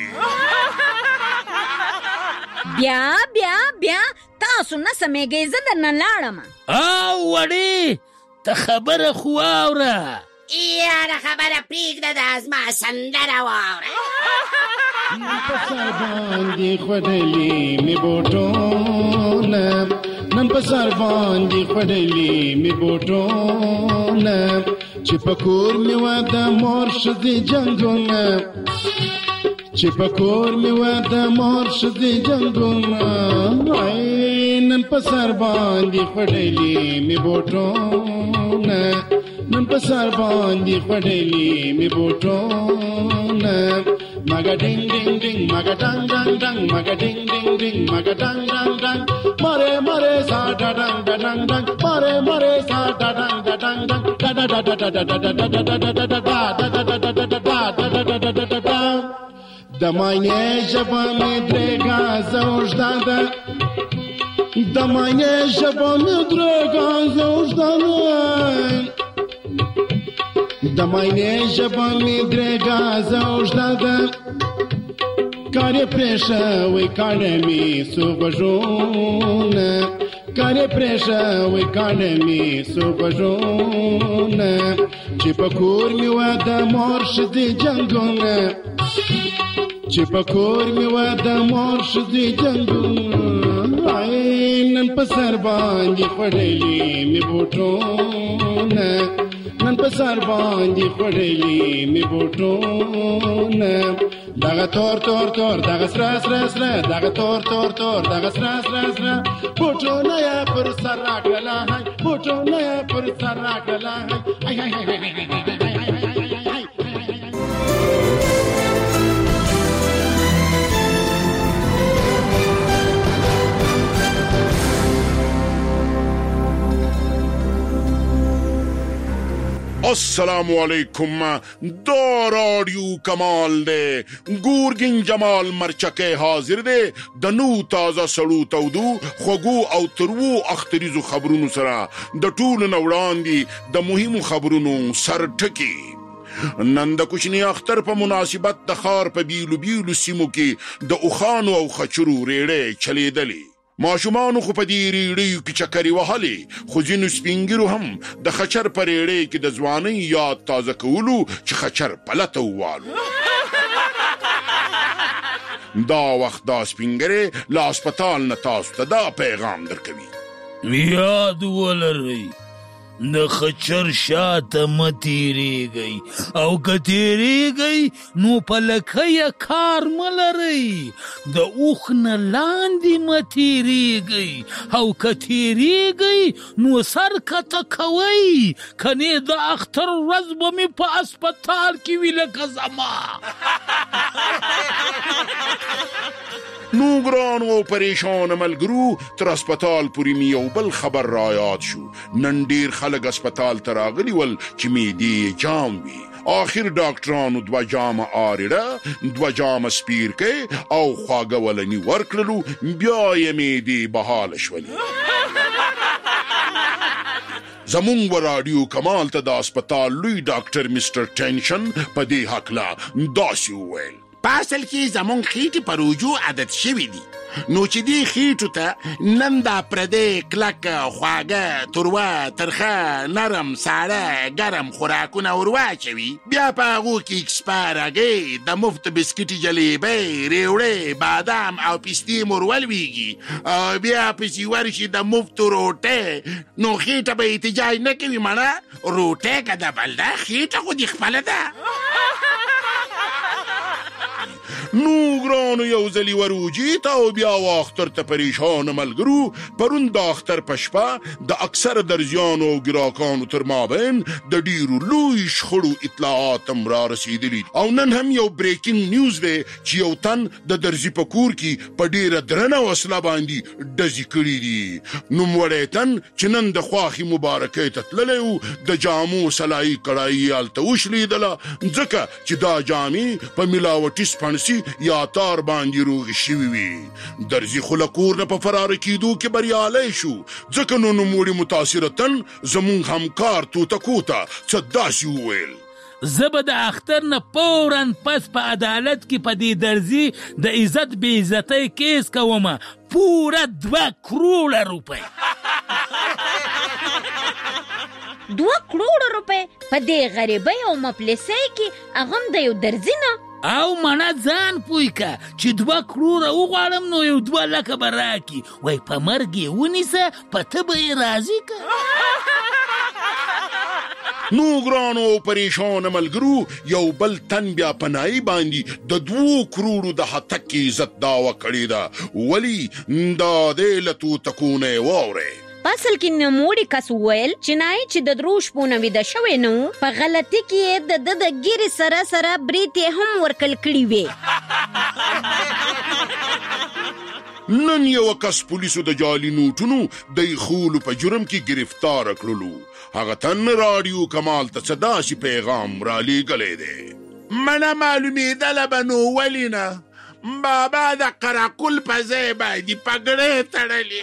بیا تاسو نه سمېږئ زه درنه لاړم او وړې ته خبره خو واوره یاره خبره پرېږده دا زما سندره واوره په سر باندې خوډلې مې بوټونه نن په سر باندې خوډلې مې بوټونه چې په کور مې وه د مور ښځې جنګونه چې په کور مې وه د مور ښځې جنګونه نن په سر باندې خوډلې مې بوټونه نن په سر باندې خوډلې مې بوټونه Maga ding ding ding, maga dang dang dang, maga ding ding ding, maga dang dang dang. Mare sa da dang da dang dang, mare sa da dang da dang dang, da da da da da da da da da da da da da da da da da. Da mine jaba mi drega zaujdada, da mine jaba mi drega zaujdada. د ماینې ژبه مې درېږه زوږده ده کار یې پرېښوی کاڼه مې څو غوږونه کار یې پرېښوی کاڼه مې څو غوږونه چې په کور مې وه د مور ښځې جنګونه چې په کور مې وه د مور ښځې جنګونه نن په سر باندې خړلې می بوټونه نن په سر باندې خړلې می بوټونه دغه تور تور تور دغه سره سره سره دغه تور تور تور دغه سره سره سره بوټونه یا پر سر راکړه هاي بوټونه یا پر سر راکړه هاي هاي هاي السلام علیکم دا رادیو کمال دے ګورګین جمال مرچکه حاضر دے د نو تازه سړو تودو خوګو او ترو اختریزو خبرونو سره د ټولو نوړاندې د مهمو خبرونو سر ټکی نن د کوچنی اختر په مناسبت د خار په بیلو بیلو سیمو کې د اوخانو او خچرو ریړې چلیدلې ماشومان خو په دې ریړې کې چکرې وهلې خو ځینو سپینګرو هم د خچر په ریړې کې د ځوانۍ یاد تازه کولو چې خچر پلته والو دا وخت دا سپینګرې له هسپتال نه تاسو ته دا پیغام درکوي یاد ولرئ د خچر شاته مه تیریږئ او که تیریږئ نو په لکۍ کار مه لرئ د اوښ نه لاندې مه تیریږئ او که تیریږئ نو سر کته کوئ کنې د اختر ورځ به مې په هسپتال کې وي لکه زما نو ګرانو او پریشان ملګرو تر هسپتال پورې مې یو بل خبر را یاد شو نن ډېر خلک هسپتال ته راغلي ول چې معدې جام وي آخر ډاکټرانو 2 جامه آریړه 2 جامه سپیرکې او خواږه ولني ورکړلو بیا یې معدې بحاله شولې زمونږ رادیو کمال ته د هسپتال لوی ډاکټر مستر ټینشن په دې هکله داسې وویل په اصل کې زمونږ خېټې په رجوع عادت شوي دي نو چې دې خېټو ته نن دا پردی کلک خواږه تروه ترخه نرم ساړه ګرم خوراکونه ور واچوي بیا په هغو کې اکسپایر هګۍ د مفت بسکټي جلیبۍ ریوړې بادام او پستې مور ولویږي او بیا پسې ورشي د مفت روټۍ نو خېټه به احتجاج نه کوي مړه روټۍ که د بل ده خېټه خو دې خپله ده نو ګرانو یو ځلې وروجي ته او بیا واختر ته پریشان ملګرو پرون د اختر په شپه د اکثر درزیانو او ګراکانو تر مابین د ډیرو لوی شخړو اطلاعات هم را رسیدلي او نن هم یو بریکینګ نیوز دی چې یو تن د درزي په کور کې په ډیره درنه وسله باندې ډزې کړي دي نوموړی تن چې نن د خواښې مبارکۍ ته تللی و د جامو سلایي کړایي هلته وشلیدله ځکه چې دا جامې په ملاوټي سپڼسي یا تار باندې روغې شوي وي درزي خو له کور نه په فراره کېدو کې بریالی شو ځکه نو نوموړي متاثره تن زمونږ همکار توتکو ته څه داسې وویل زه به د اختر نه فوراً پس په عدالت کې په دې درزي د عزت بې عزتۍ کیس کومه پوره 2 کروڑه روپۍ 2 کروڑه روپۍ په دې غریبۍ او مفلسۍ کې هغه هم د یو درزي نه او مانا ځان پوی که چې 2 کروڑه وغواړم نو یو 2 لکه به راکي وای په مرګ یې ونیسه په ته به یې راضي که نو ګرانو او پریشان ملګرو یو بل تن بیا په نایي باندې د 2 کروڑو د هتک عزت دعوه کړې ده ولې دا دې له توتکو نه یې واورئ په اصل کې نوموړي کس وویل چې نایي چې د درو شپو نه ویده شوی نه و په غلطي کې یې د ګیرې سره سره برېت یې هم ورکل کړي وې نن یو کس پولیسو د جعلي نوټونو د ایښولو په جرم کې ګرفتار کړلو هغه تن رادیو کمال ته څه داسې پیغام رالیږلی دی منه معلومېدله به نو ولې نه بابا د قراقل په ځای باندې پګړۍ تړلې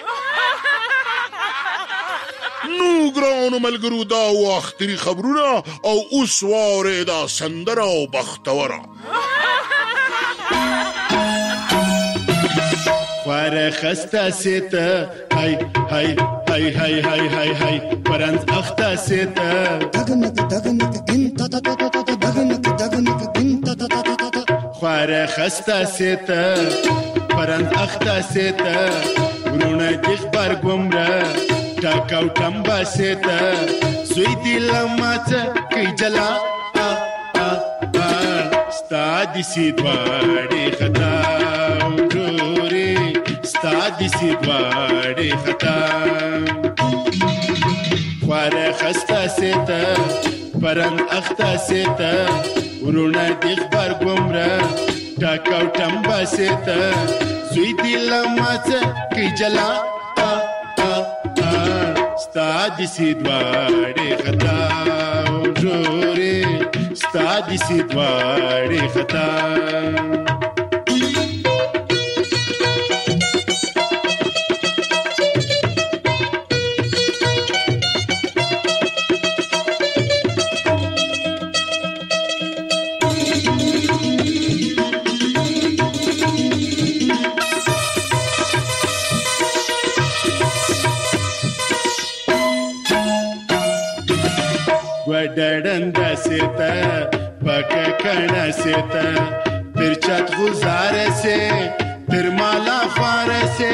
نو ګرانو ملګرو دا واختري خبرونه او اوس واورئ دا سندره او بختوره خواره خسته سیته هی هی هی هی هی هی هی پرنز اخته سیته خواره خسته سیته پرند اخته سیته ورونه دی خبر گمره ټاکاو ټمبه سیته زوی دی لماته کی جلا ستا دیسی دواړې خطا ورورې ستا دیسی دواړې خطا خواره خسته سیته پرند اخته سیته ورونه دی خبر گمره ټاکاو ټمبه سیته زوی دی لماته کی جلا ستا دیسی دواړې خطا ورورې ستا دیسی دواړې خطا ګډړنده سیته پکه کڼه سیته تر چت گزاره سے تر مالا خواره سے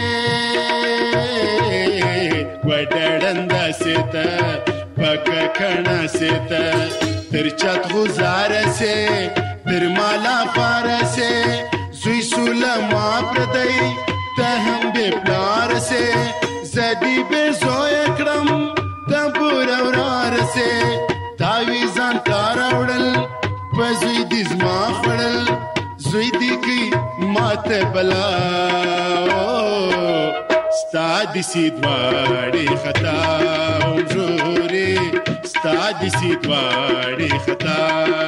ګډړنده سیته پکه کڼه سیته تر چت گزاره سے تر مالا خواره سے زوی سولما پردی ته هم به پلار سے زدی به زوی کړم تبور اورار سے تاویزان کاراوڑل پزوی دی زما خړل زوی دی کی مات بلا ستا دیسی دواړې خطا ورورې ستا دیسی دواړې خطا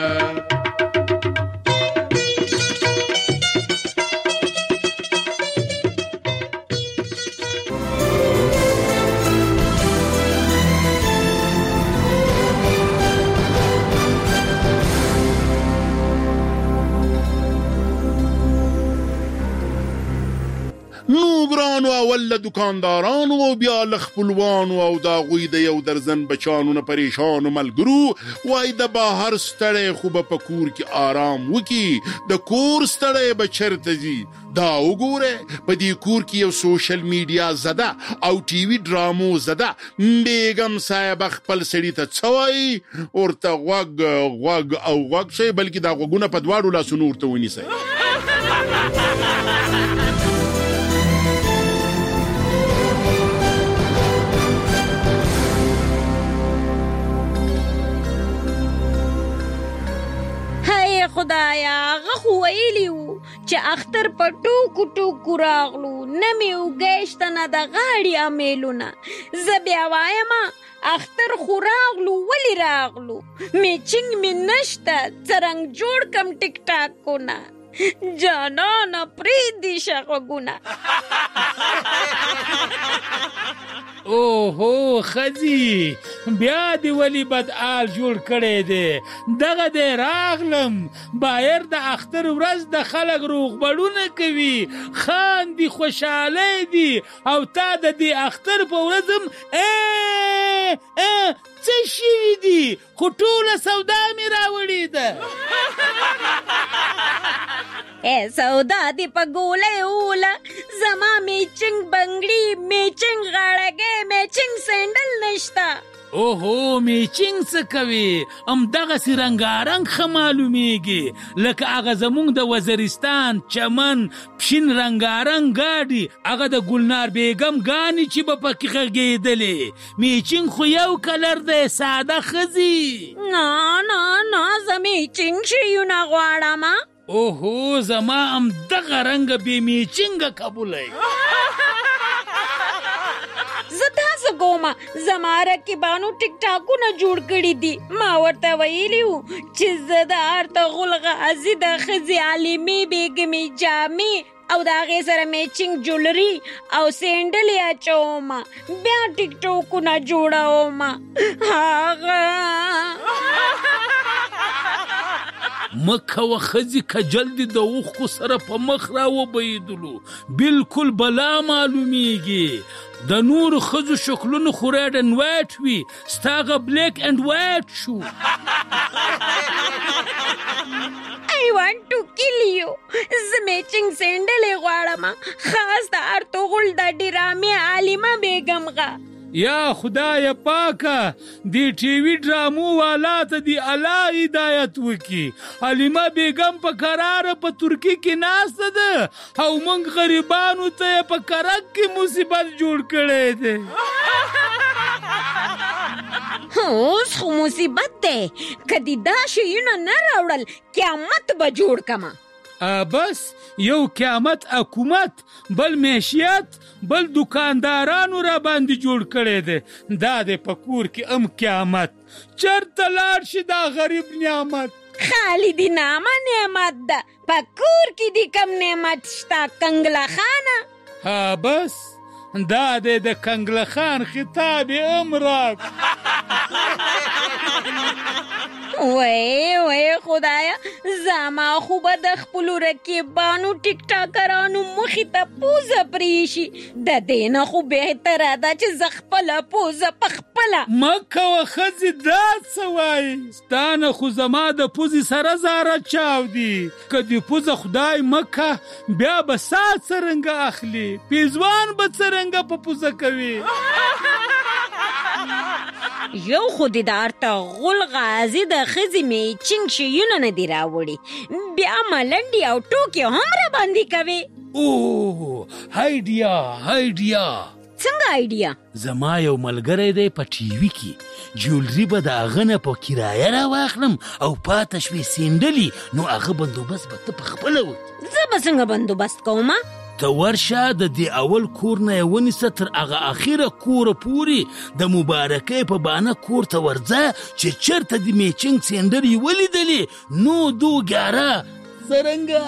نو ګرانو اول له دکاندارانو او بیا له خپلوانو او د هغوی د یو درزن بچانو نه پریشانو ملګرو وای د بهر ستړی خو به په کور کې آرام وکي د کور ستړی به چرته ځي دا وګوره په دې کور کې یو سوشل میډیا زده او ټي وي ډرامو زده بیګم صاحب خپل سړي ته څه وایي ورته غوږ او غوږ شي بلکې دا غوږونه په دواړو لاسونو ورته ونیسئ خدایا هغه خو ویلی وو چې اختر په ټوکو ټوکو راغلو نه مې وګیشته نه د غاړې امیلونه زه بیا وایم اختر خو راغلو ولې راغلو میچنګ مې نشته څرنګ جوړ کم ټیک ټاکونه جانانه پرېږدي شغوږونه اوهو ښځې بیا دې ولې بدحال جوړ کړی دی دغه دی راغلم بایر د اختر ورځ د خلک روغبړونه کوي خاندي خوشحالی دي او تا د دې اختر په ورځ هم څه شوي دي خو ټوله سودا مې راوړې ده سودا دی په ګوله اوله زما میچنګ بنګړي میچنګ غاړګې میچنګ سینډل نشته اوهو میچنګ څه کوي همدغسې رنګارنګ ښه معلومیږي لکه هغه زمونږ د وزیرستان چمن پشین رنګارنګ ګاډي هغه د ګلنار بیګم ګانې چې به پکې غږېدلې میچنګ خو یو کلر دی ساده ښځي نه زه میچنګ شیونه غواړم اوهو زما همدغه رنګه بې میچنګه قبولی زه تاسو کومه زما رقیبانو ټیک ټاکونه جوړ کړي دي ما ورته ویلي وو چې زه د ارطغرل غازي د ښځې عالمې بیګمې جامې او د هغې سره میچنګ جولري او سینډلې اچوم بیا ټیک ټاکونه جوړوم هغه مکوه ښځې کجل دې د اوښکو سره په مخ راوبهیدلو بلکل بلا معلومیږي د نورو ښځو شکلونو خو ریډ اینډ وایټ وي ستا هغه بلیک اینډ وایټ شو I want to kill you. زه میچنګ سینډلې غواړم، خاص د ارطغرل د ډرامې عالمه بیګم غا. یا خدای پاکه دی ټي وي ډرامو والا ته دی الله هدایت وکي. علیمه بیگم په قراره په ترکی کې ناسته ده او موږ غریبانو ته په کرک کې مصیبت جوړ کړی دی. اوس خو مصیبت دی، کدی دا شیونه نه راوړل قیامت به جوړ کما. بس یو قیامت حکومت، بل معیشت، بل دکاندارانو را باندې جوړ کړی دی. دا دی په کور کې قیامت. چرته لاړ شي دا غریب نعمت. خالی دی نامه نعمت ده، په کور کې دی کم نعمت شته کنګله خانه. بس دا دی د کنګله خان خطاب امراک. وای خدایا، زما خو به د خپلو رقیبانو ټیک ټاکرانو مخې ته پوزه پریشي. د دې نه خو بهتره ده چې زه خپله پوزه په خپله. مه کوه ښځې دا څه وایي، ستا نه خو زما د پوزې سره زاره چاودي. که د پوزه خدای مکه بیا به سا څرنګه اخلي، پیزوان به څرنګه په پوزه کوي. یو خو د ارطغرل غازي د ښځې میچنګ شیونه نه دي راوړي، بیا ملنډې او ټوکې هم را باندې کوي. هایډیا څنګه آیډیا؟ زما یو ملګری دی په ټي وي کې، جولري به د هغه نه په کرایه را واخلم او پاته شوې سینډلې، نو هغه بندوبست به ته په خپله وکړي. زه به څنګه بندوبست کومه؟ ته ورشه د دې اول کور نه یې ونیسه تر هغه اخیره کوره پورې د مبارکۍ په بانه کور ته ورځه چې چېرته د میچنګ سینډرې ولیدلې نو دو ګیاره څرنګه.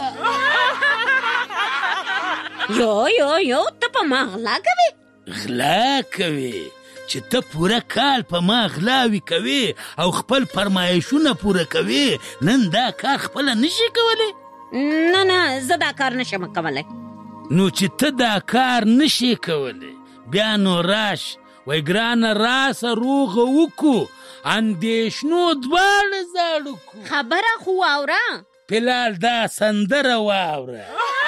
یو ته په ما غلا کوې؟ غلا کوې چې ته پوره کال په ما غلاوي کوې او خپل فرمایشونه پوره کوې، نن دا کار خپله نشي کولی؟ نه زه دا کار نشم کولی. نو چې ته دا کار نشي کولی بیا نو راش وای ګرانه راسه روغه وکو اندېشنو دواړه زاړه کو. خبره خو واوره پلال دا سندره واوره.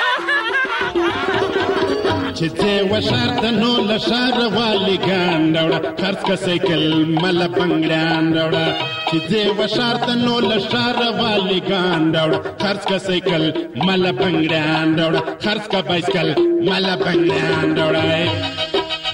چې ته وشارته نو له ښاره والي ګان راوړه، خرڅ که سایکل مله بنګړیان راوړه. چې ته وشارته نو له ښاره والي ګان راوړه، خرڅ که سایکل مله بنګړیان راوړه، خرڅ که بایسکل مله بنګړیان راوړه.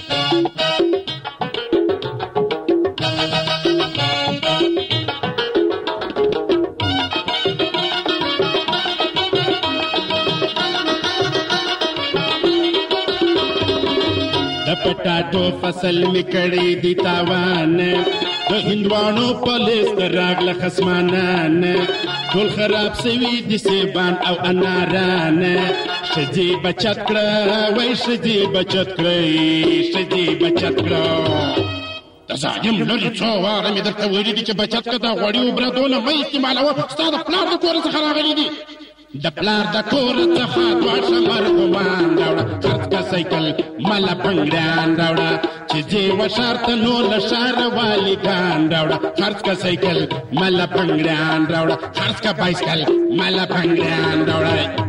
پټاټو فصل می کړی دی تاوان، د هندوانو په لیست راغله خصمانان، ټول خراب سوي دي سیبان او اناران. ښځې بچت کړه وای ښځې بچت کړئ، ښځې بچت کړه. د ظالم لورې څو واره مې درته ویلي دي چې بچت کړه، د غوړي او برادونه مه استعمالوه، ستا د پلار د کوره څخه راغلي دي. د پلار د کور څخه دوه مرغومان راوړه، خرڅ که سایکل مله بنګړیان راوړه. چې ځې وشارته نو له ښاره والي ګان راوړه، خرڅ که سایکل مله بنګړیان راوړه، خرڅ که بایسکل مله بنګړیان راوړه.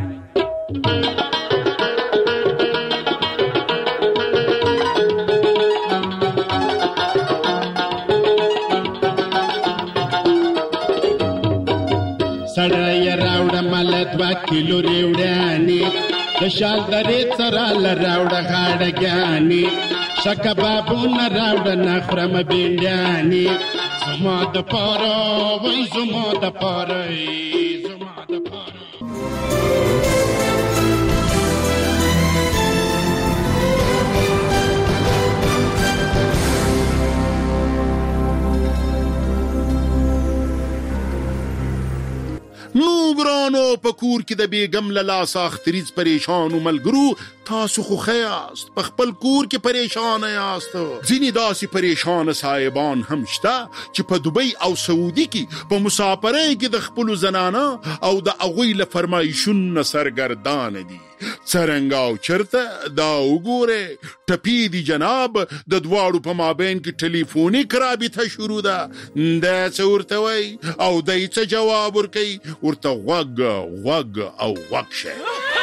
سړی راوړه مله 2 کیلو ریوډیانې، د شال درې څراله راوړه غاړګیانې، ښه کبابونه راوړه نه خورم بینډیانې. زما دپاره وای زما دپاره زما دپاره. نو ګرانو په کور کې د بیګم له لاسه اختریز پریشانو ملګرو تاسو خو خیاست په خپل کور کې پریشان یاست. ځینې داسې پریشان صاحبان هم شته چې په دوبۍ او سعودي کې په مسافرۍ کې د خپلو زنانه او د هغوی له فرمایشونو سرګردان دي. څرنګه او چرته دا وګوره ټپي دي جناب، د دواړو په مابین کې ټلیفونیک رابطه شروع ده. دا څه ورته وایي او دی څه جواب ورکوي؟ ورته غوږ او غوږ شه.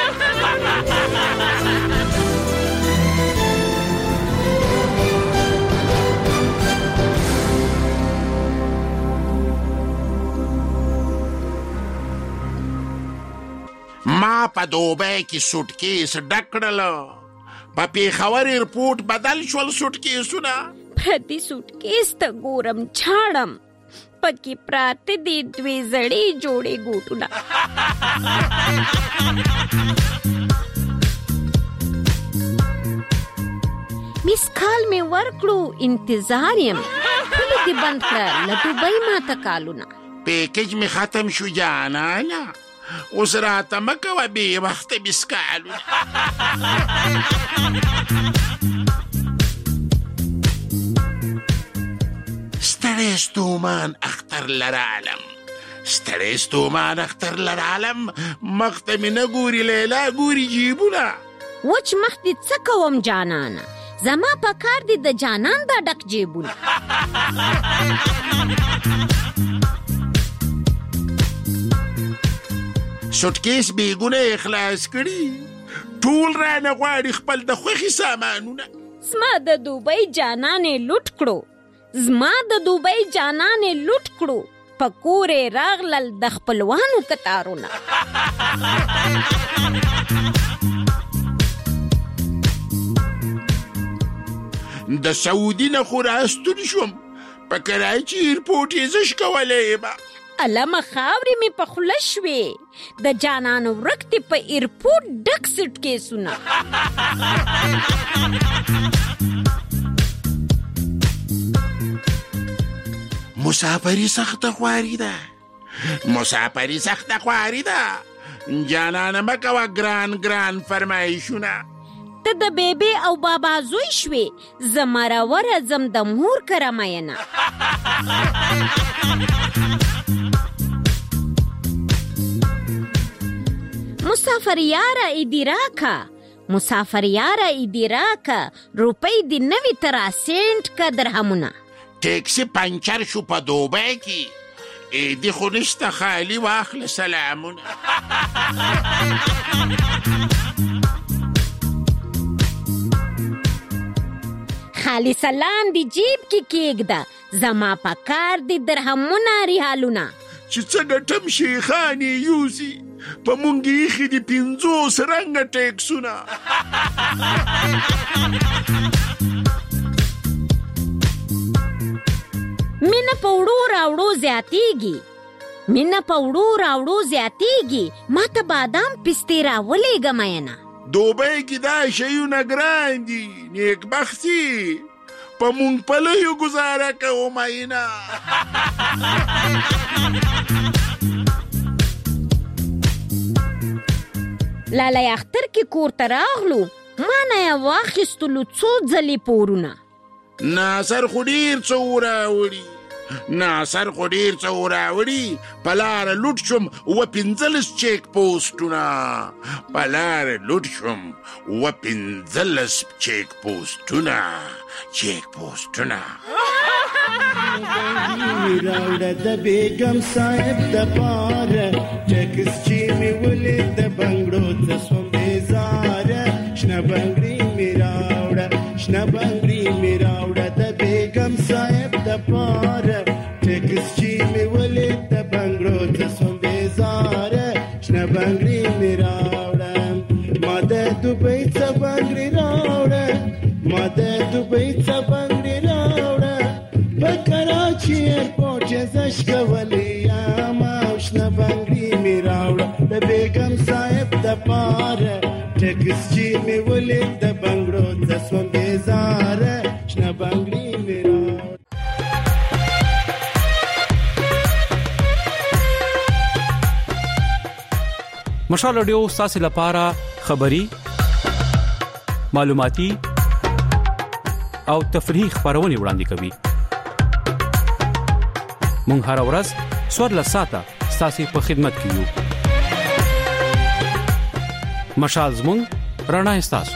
ما په دوبۍ کې سوټکیس ډک کړل. په پیښور ایرپورټ بدل شول سوټکیسونه. پردي سوټکیس ته ګورم چاړم، پکې پراته دي دوې زړې جوړې ګوټونه. میس کال مې ورکړو انتظار یم، پله دې بند کړه له دوبۍ ماته کالونه. پیکج مې ختم شو جانانه، اوس راته مه کوه بې وخته بسکالونه. ستړی ستومان اختر لرالم، ستړی ستومان اختر لرالم، مخ ته مې نه ګوري لیلا ګوري جیبونه. وچ مخ دې څه کوم جانانه، زما په کار دې د جانان دا ډک جیبونه. سوټکیس بیګونه اخلاص کړي، ټول رانه غواړي خپل د خوښې سامانونه. زما د دوبۍ جانانې لوټ کړو، زما د دوبۍ جانانې لوټ کړو، په کورې راغلل د خپلوانو کتارونه. د سعودي نه خو راستون شوم، په کراچي ایرپورټ یې زش کولی یمه. علمه خاورې مې په خوله شوې، د جانانو ورک دې په ایرپورټ ډک سوټکیسونه. مسافري سخته خواري ده، مسافري سخته خواري ده. جانانه مه کوه ګران فرمایشونه. ته د بیبي او بابا زوی شوې، زه مرور ځم د مور کره مینه. مسافر یاره ایدی راکا، مسافر یاره ایدی راکا، روپۍ دی نوی ترا سینټ کا درهمونه. ټیکسی پنچر شو په دوبۍ کې، ایدی خو نشته خالی واخله سلامونه. خالی سلام دی جیب کې کېږده، زما په کار دی درهمونه ریالونه. چې څه ګټم شیخانې یوسي، په مونږ ایښي دي 50 رنګه ټیکسونه. مینه په وړو راوړو زیاتیږي، مینه په وړو راوړو زیاتیږي، ما ته بادام پستې راولېږه مینه. دوبۍ کې دا شیونه ګران دي، نیکبختي په مونږ پلیو ګزاره کوو مینه. لالی اختر کې کور ته راغلو، ما نه یې واخیستلو څو ځلې پورونه. ناصر خو ډېر څه وراوړي، ناصر خو ډېر څه وراوړي. په لاره لوټ شوم 15 چیک پوسټونه، په لاره لوټ شوم 15 چیک پوسټونه. راوړه د بیګم صاحب د پاره، ټکس چې مې ولید د بنګړو ته سوم بیزاره. شنه بنګړي مې راوړه، شنه بنګړي مې راوړه د بیګم صاحب د پاره، ټکس چې مې ولید د بنګړو ته سوم بیزاره. شنه بنګړي مې راوړه، ما د دوبۍ څه بنګړي راوړه، ما د دوبۍ څه بنګړي راوړه. په کراچي ایرپورټ یې زش کولی یم، او شنه بنګړي مې راوړه د بیګم صاحب د پاره، ټکس چې مې ولید د بنګړو ته سوم بیزاره. شنه بنګړي مې راوړه. مشال رادیو ستاسو لپاره خبري معلوماتي او تفریحي خبرونه وړاندې کوي. مونږ هر ورځ 14 ساعته ستاسو په خدمت کې یو. مشال زموږ رڼا ستاسو.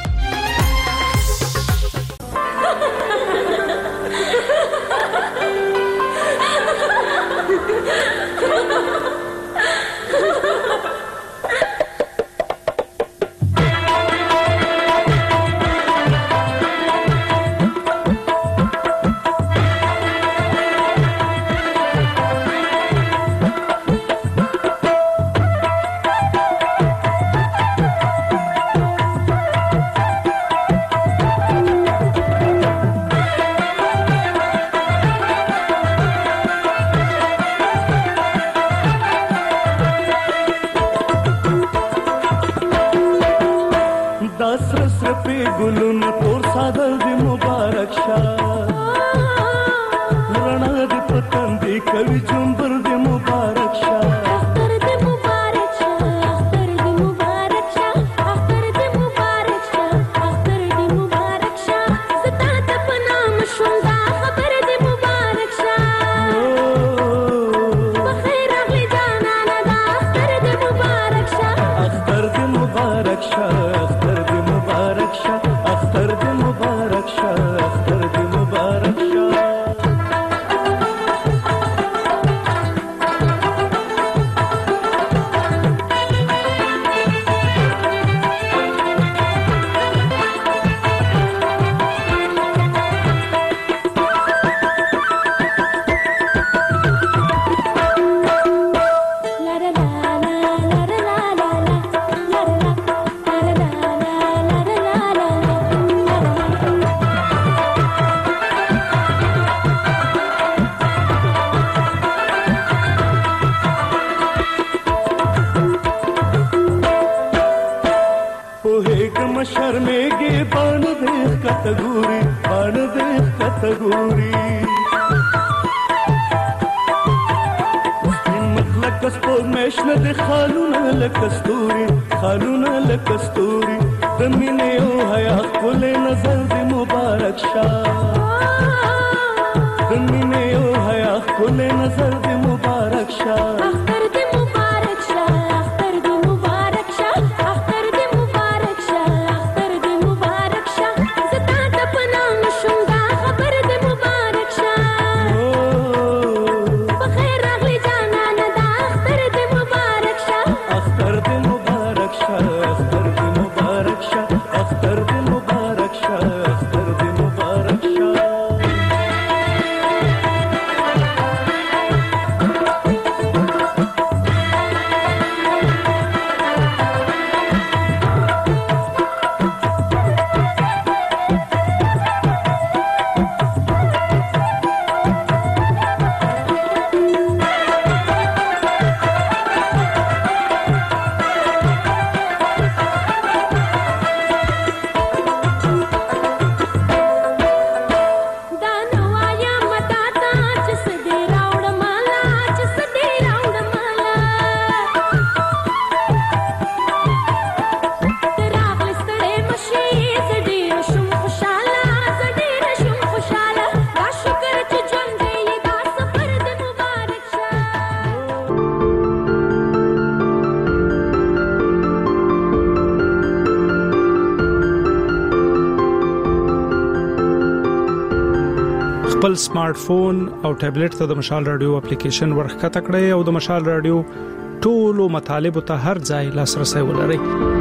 خپل سمارټ فون او ټابلیټ ته د مشال رادیو اپلیکیشن ورخکته کړئ او د مشال رادیو ټولو مطالب ته هر ځای لاسرسي ولرئ.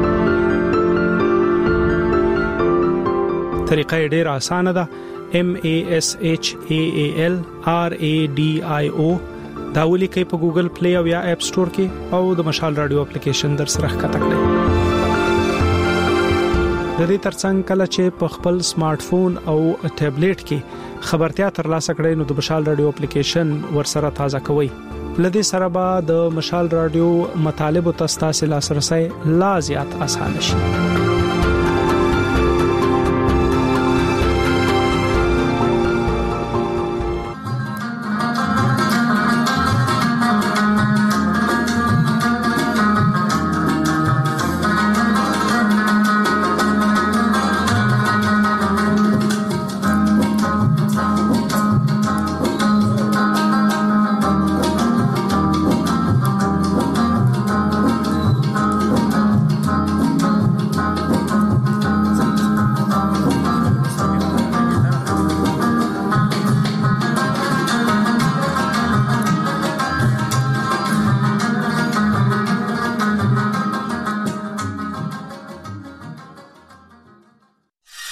طریقه ډیره اسانه ده. MASHALRADIO دا ولیکئ په ګوګل پلی او یا اپ سٹور کې او د مشال رادیو اپلیکیشن در سره ښکته کړئ. د دې ترڅنګ کله چې په خپل سمارټ فون او ټابلیټ کې خبرتیا ترلاسه کړئ نو د مشال رادیو اپلیکیشن ورسره تازه کوئ. لدې سره به د مشال رادیو مطالب او تاسو لاسرسي لا زیات اسانه شي.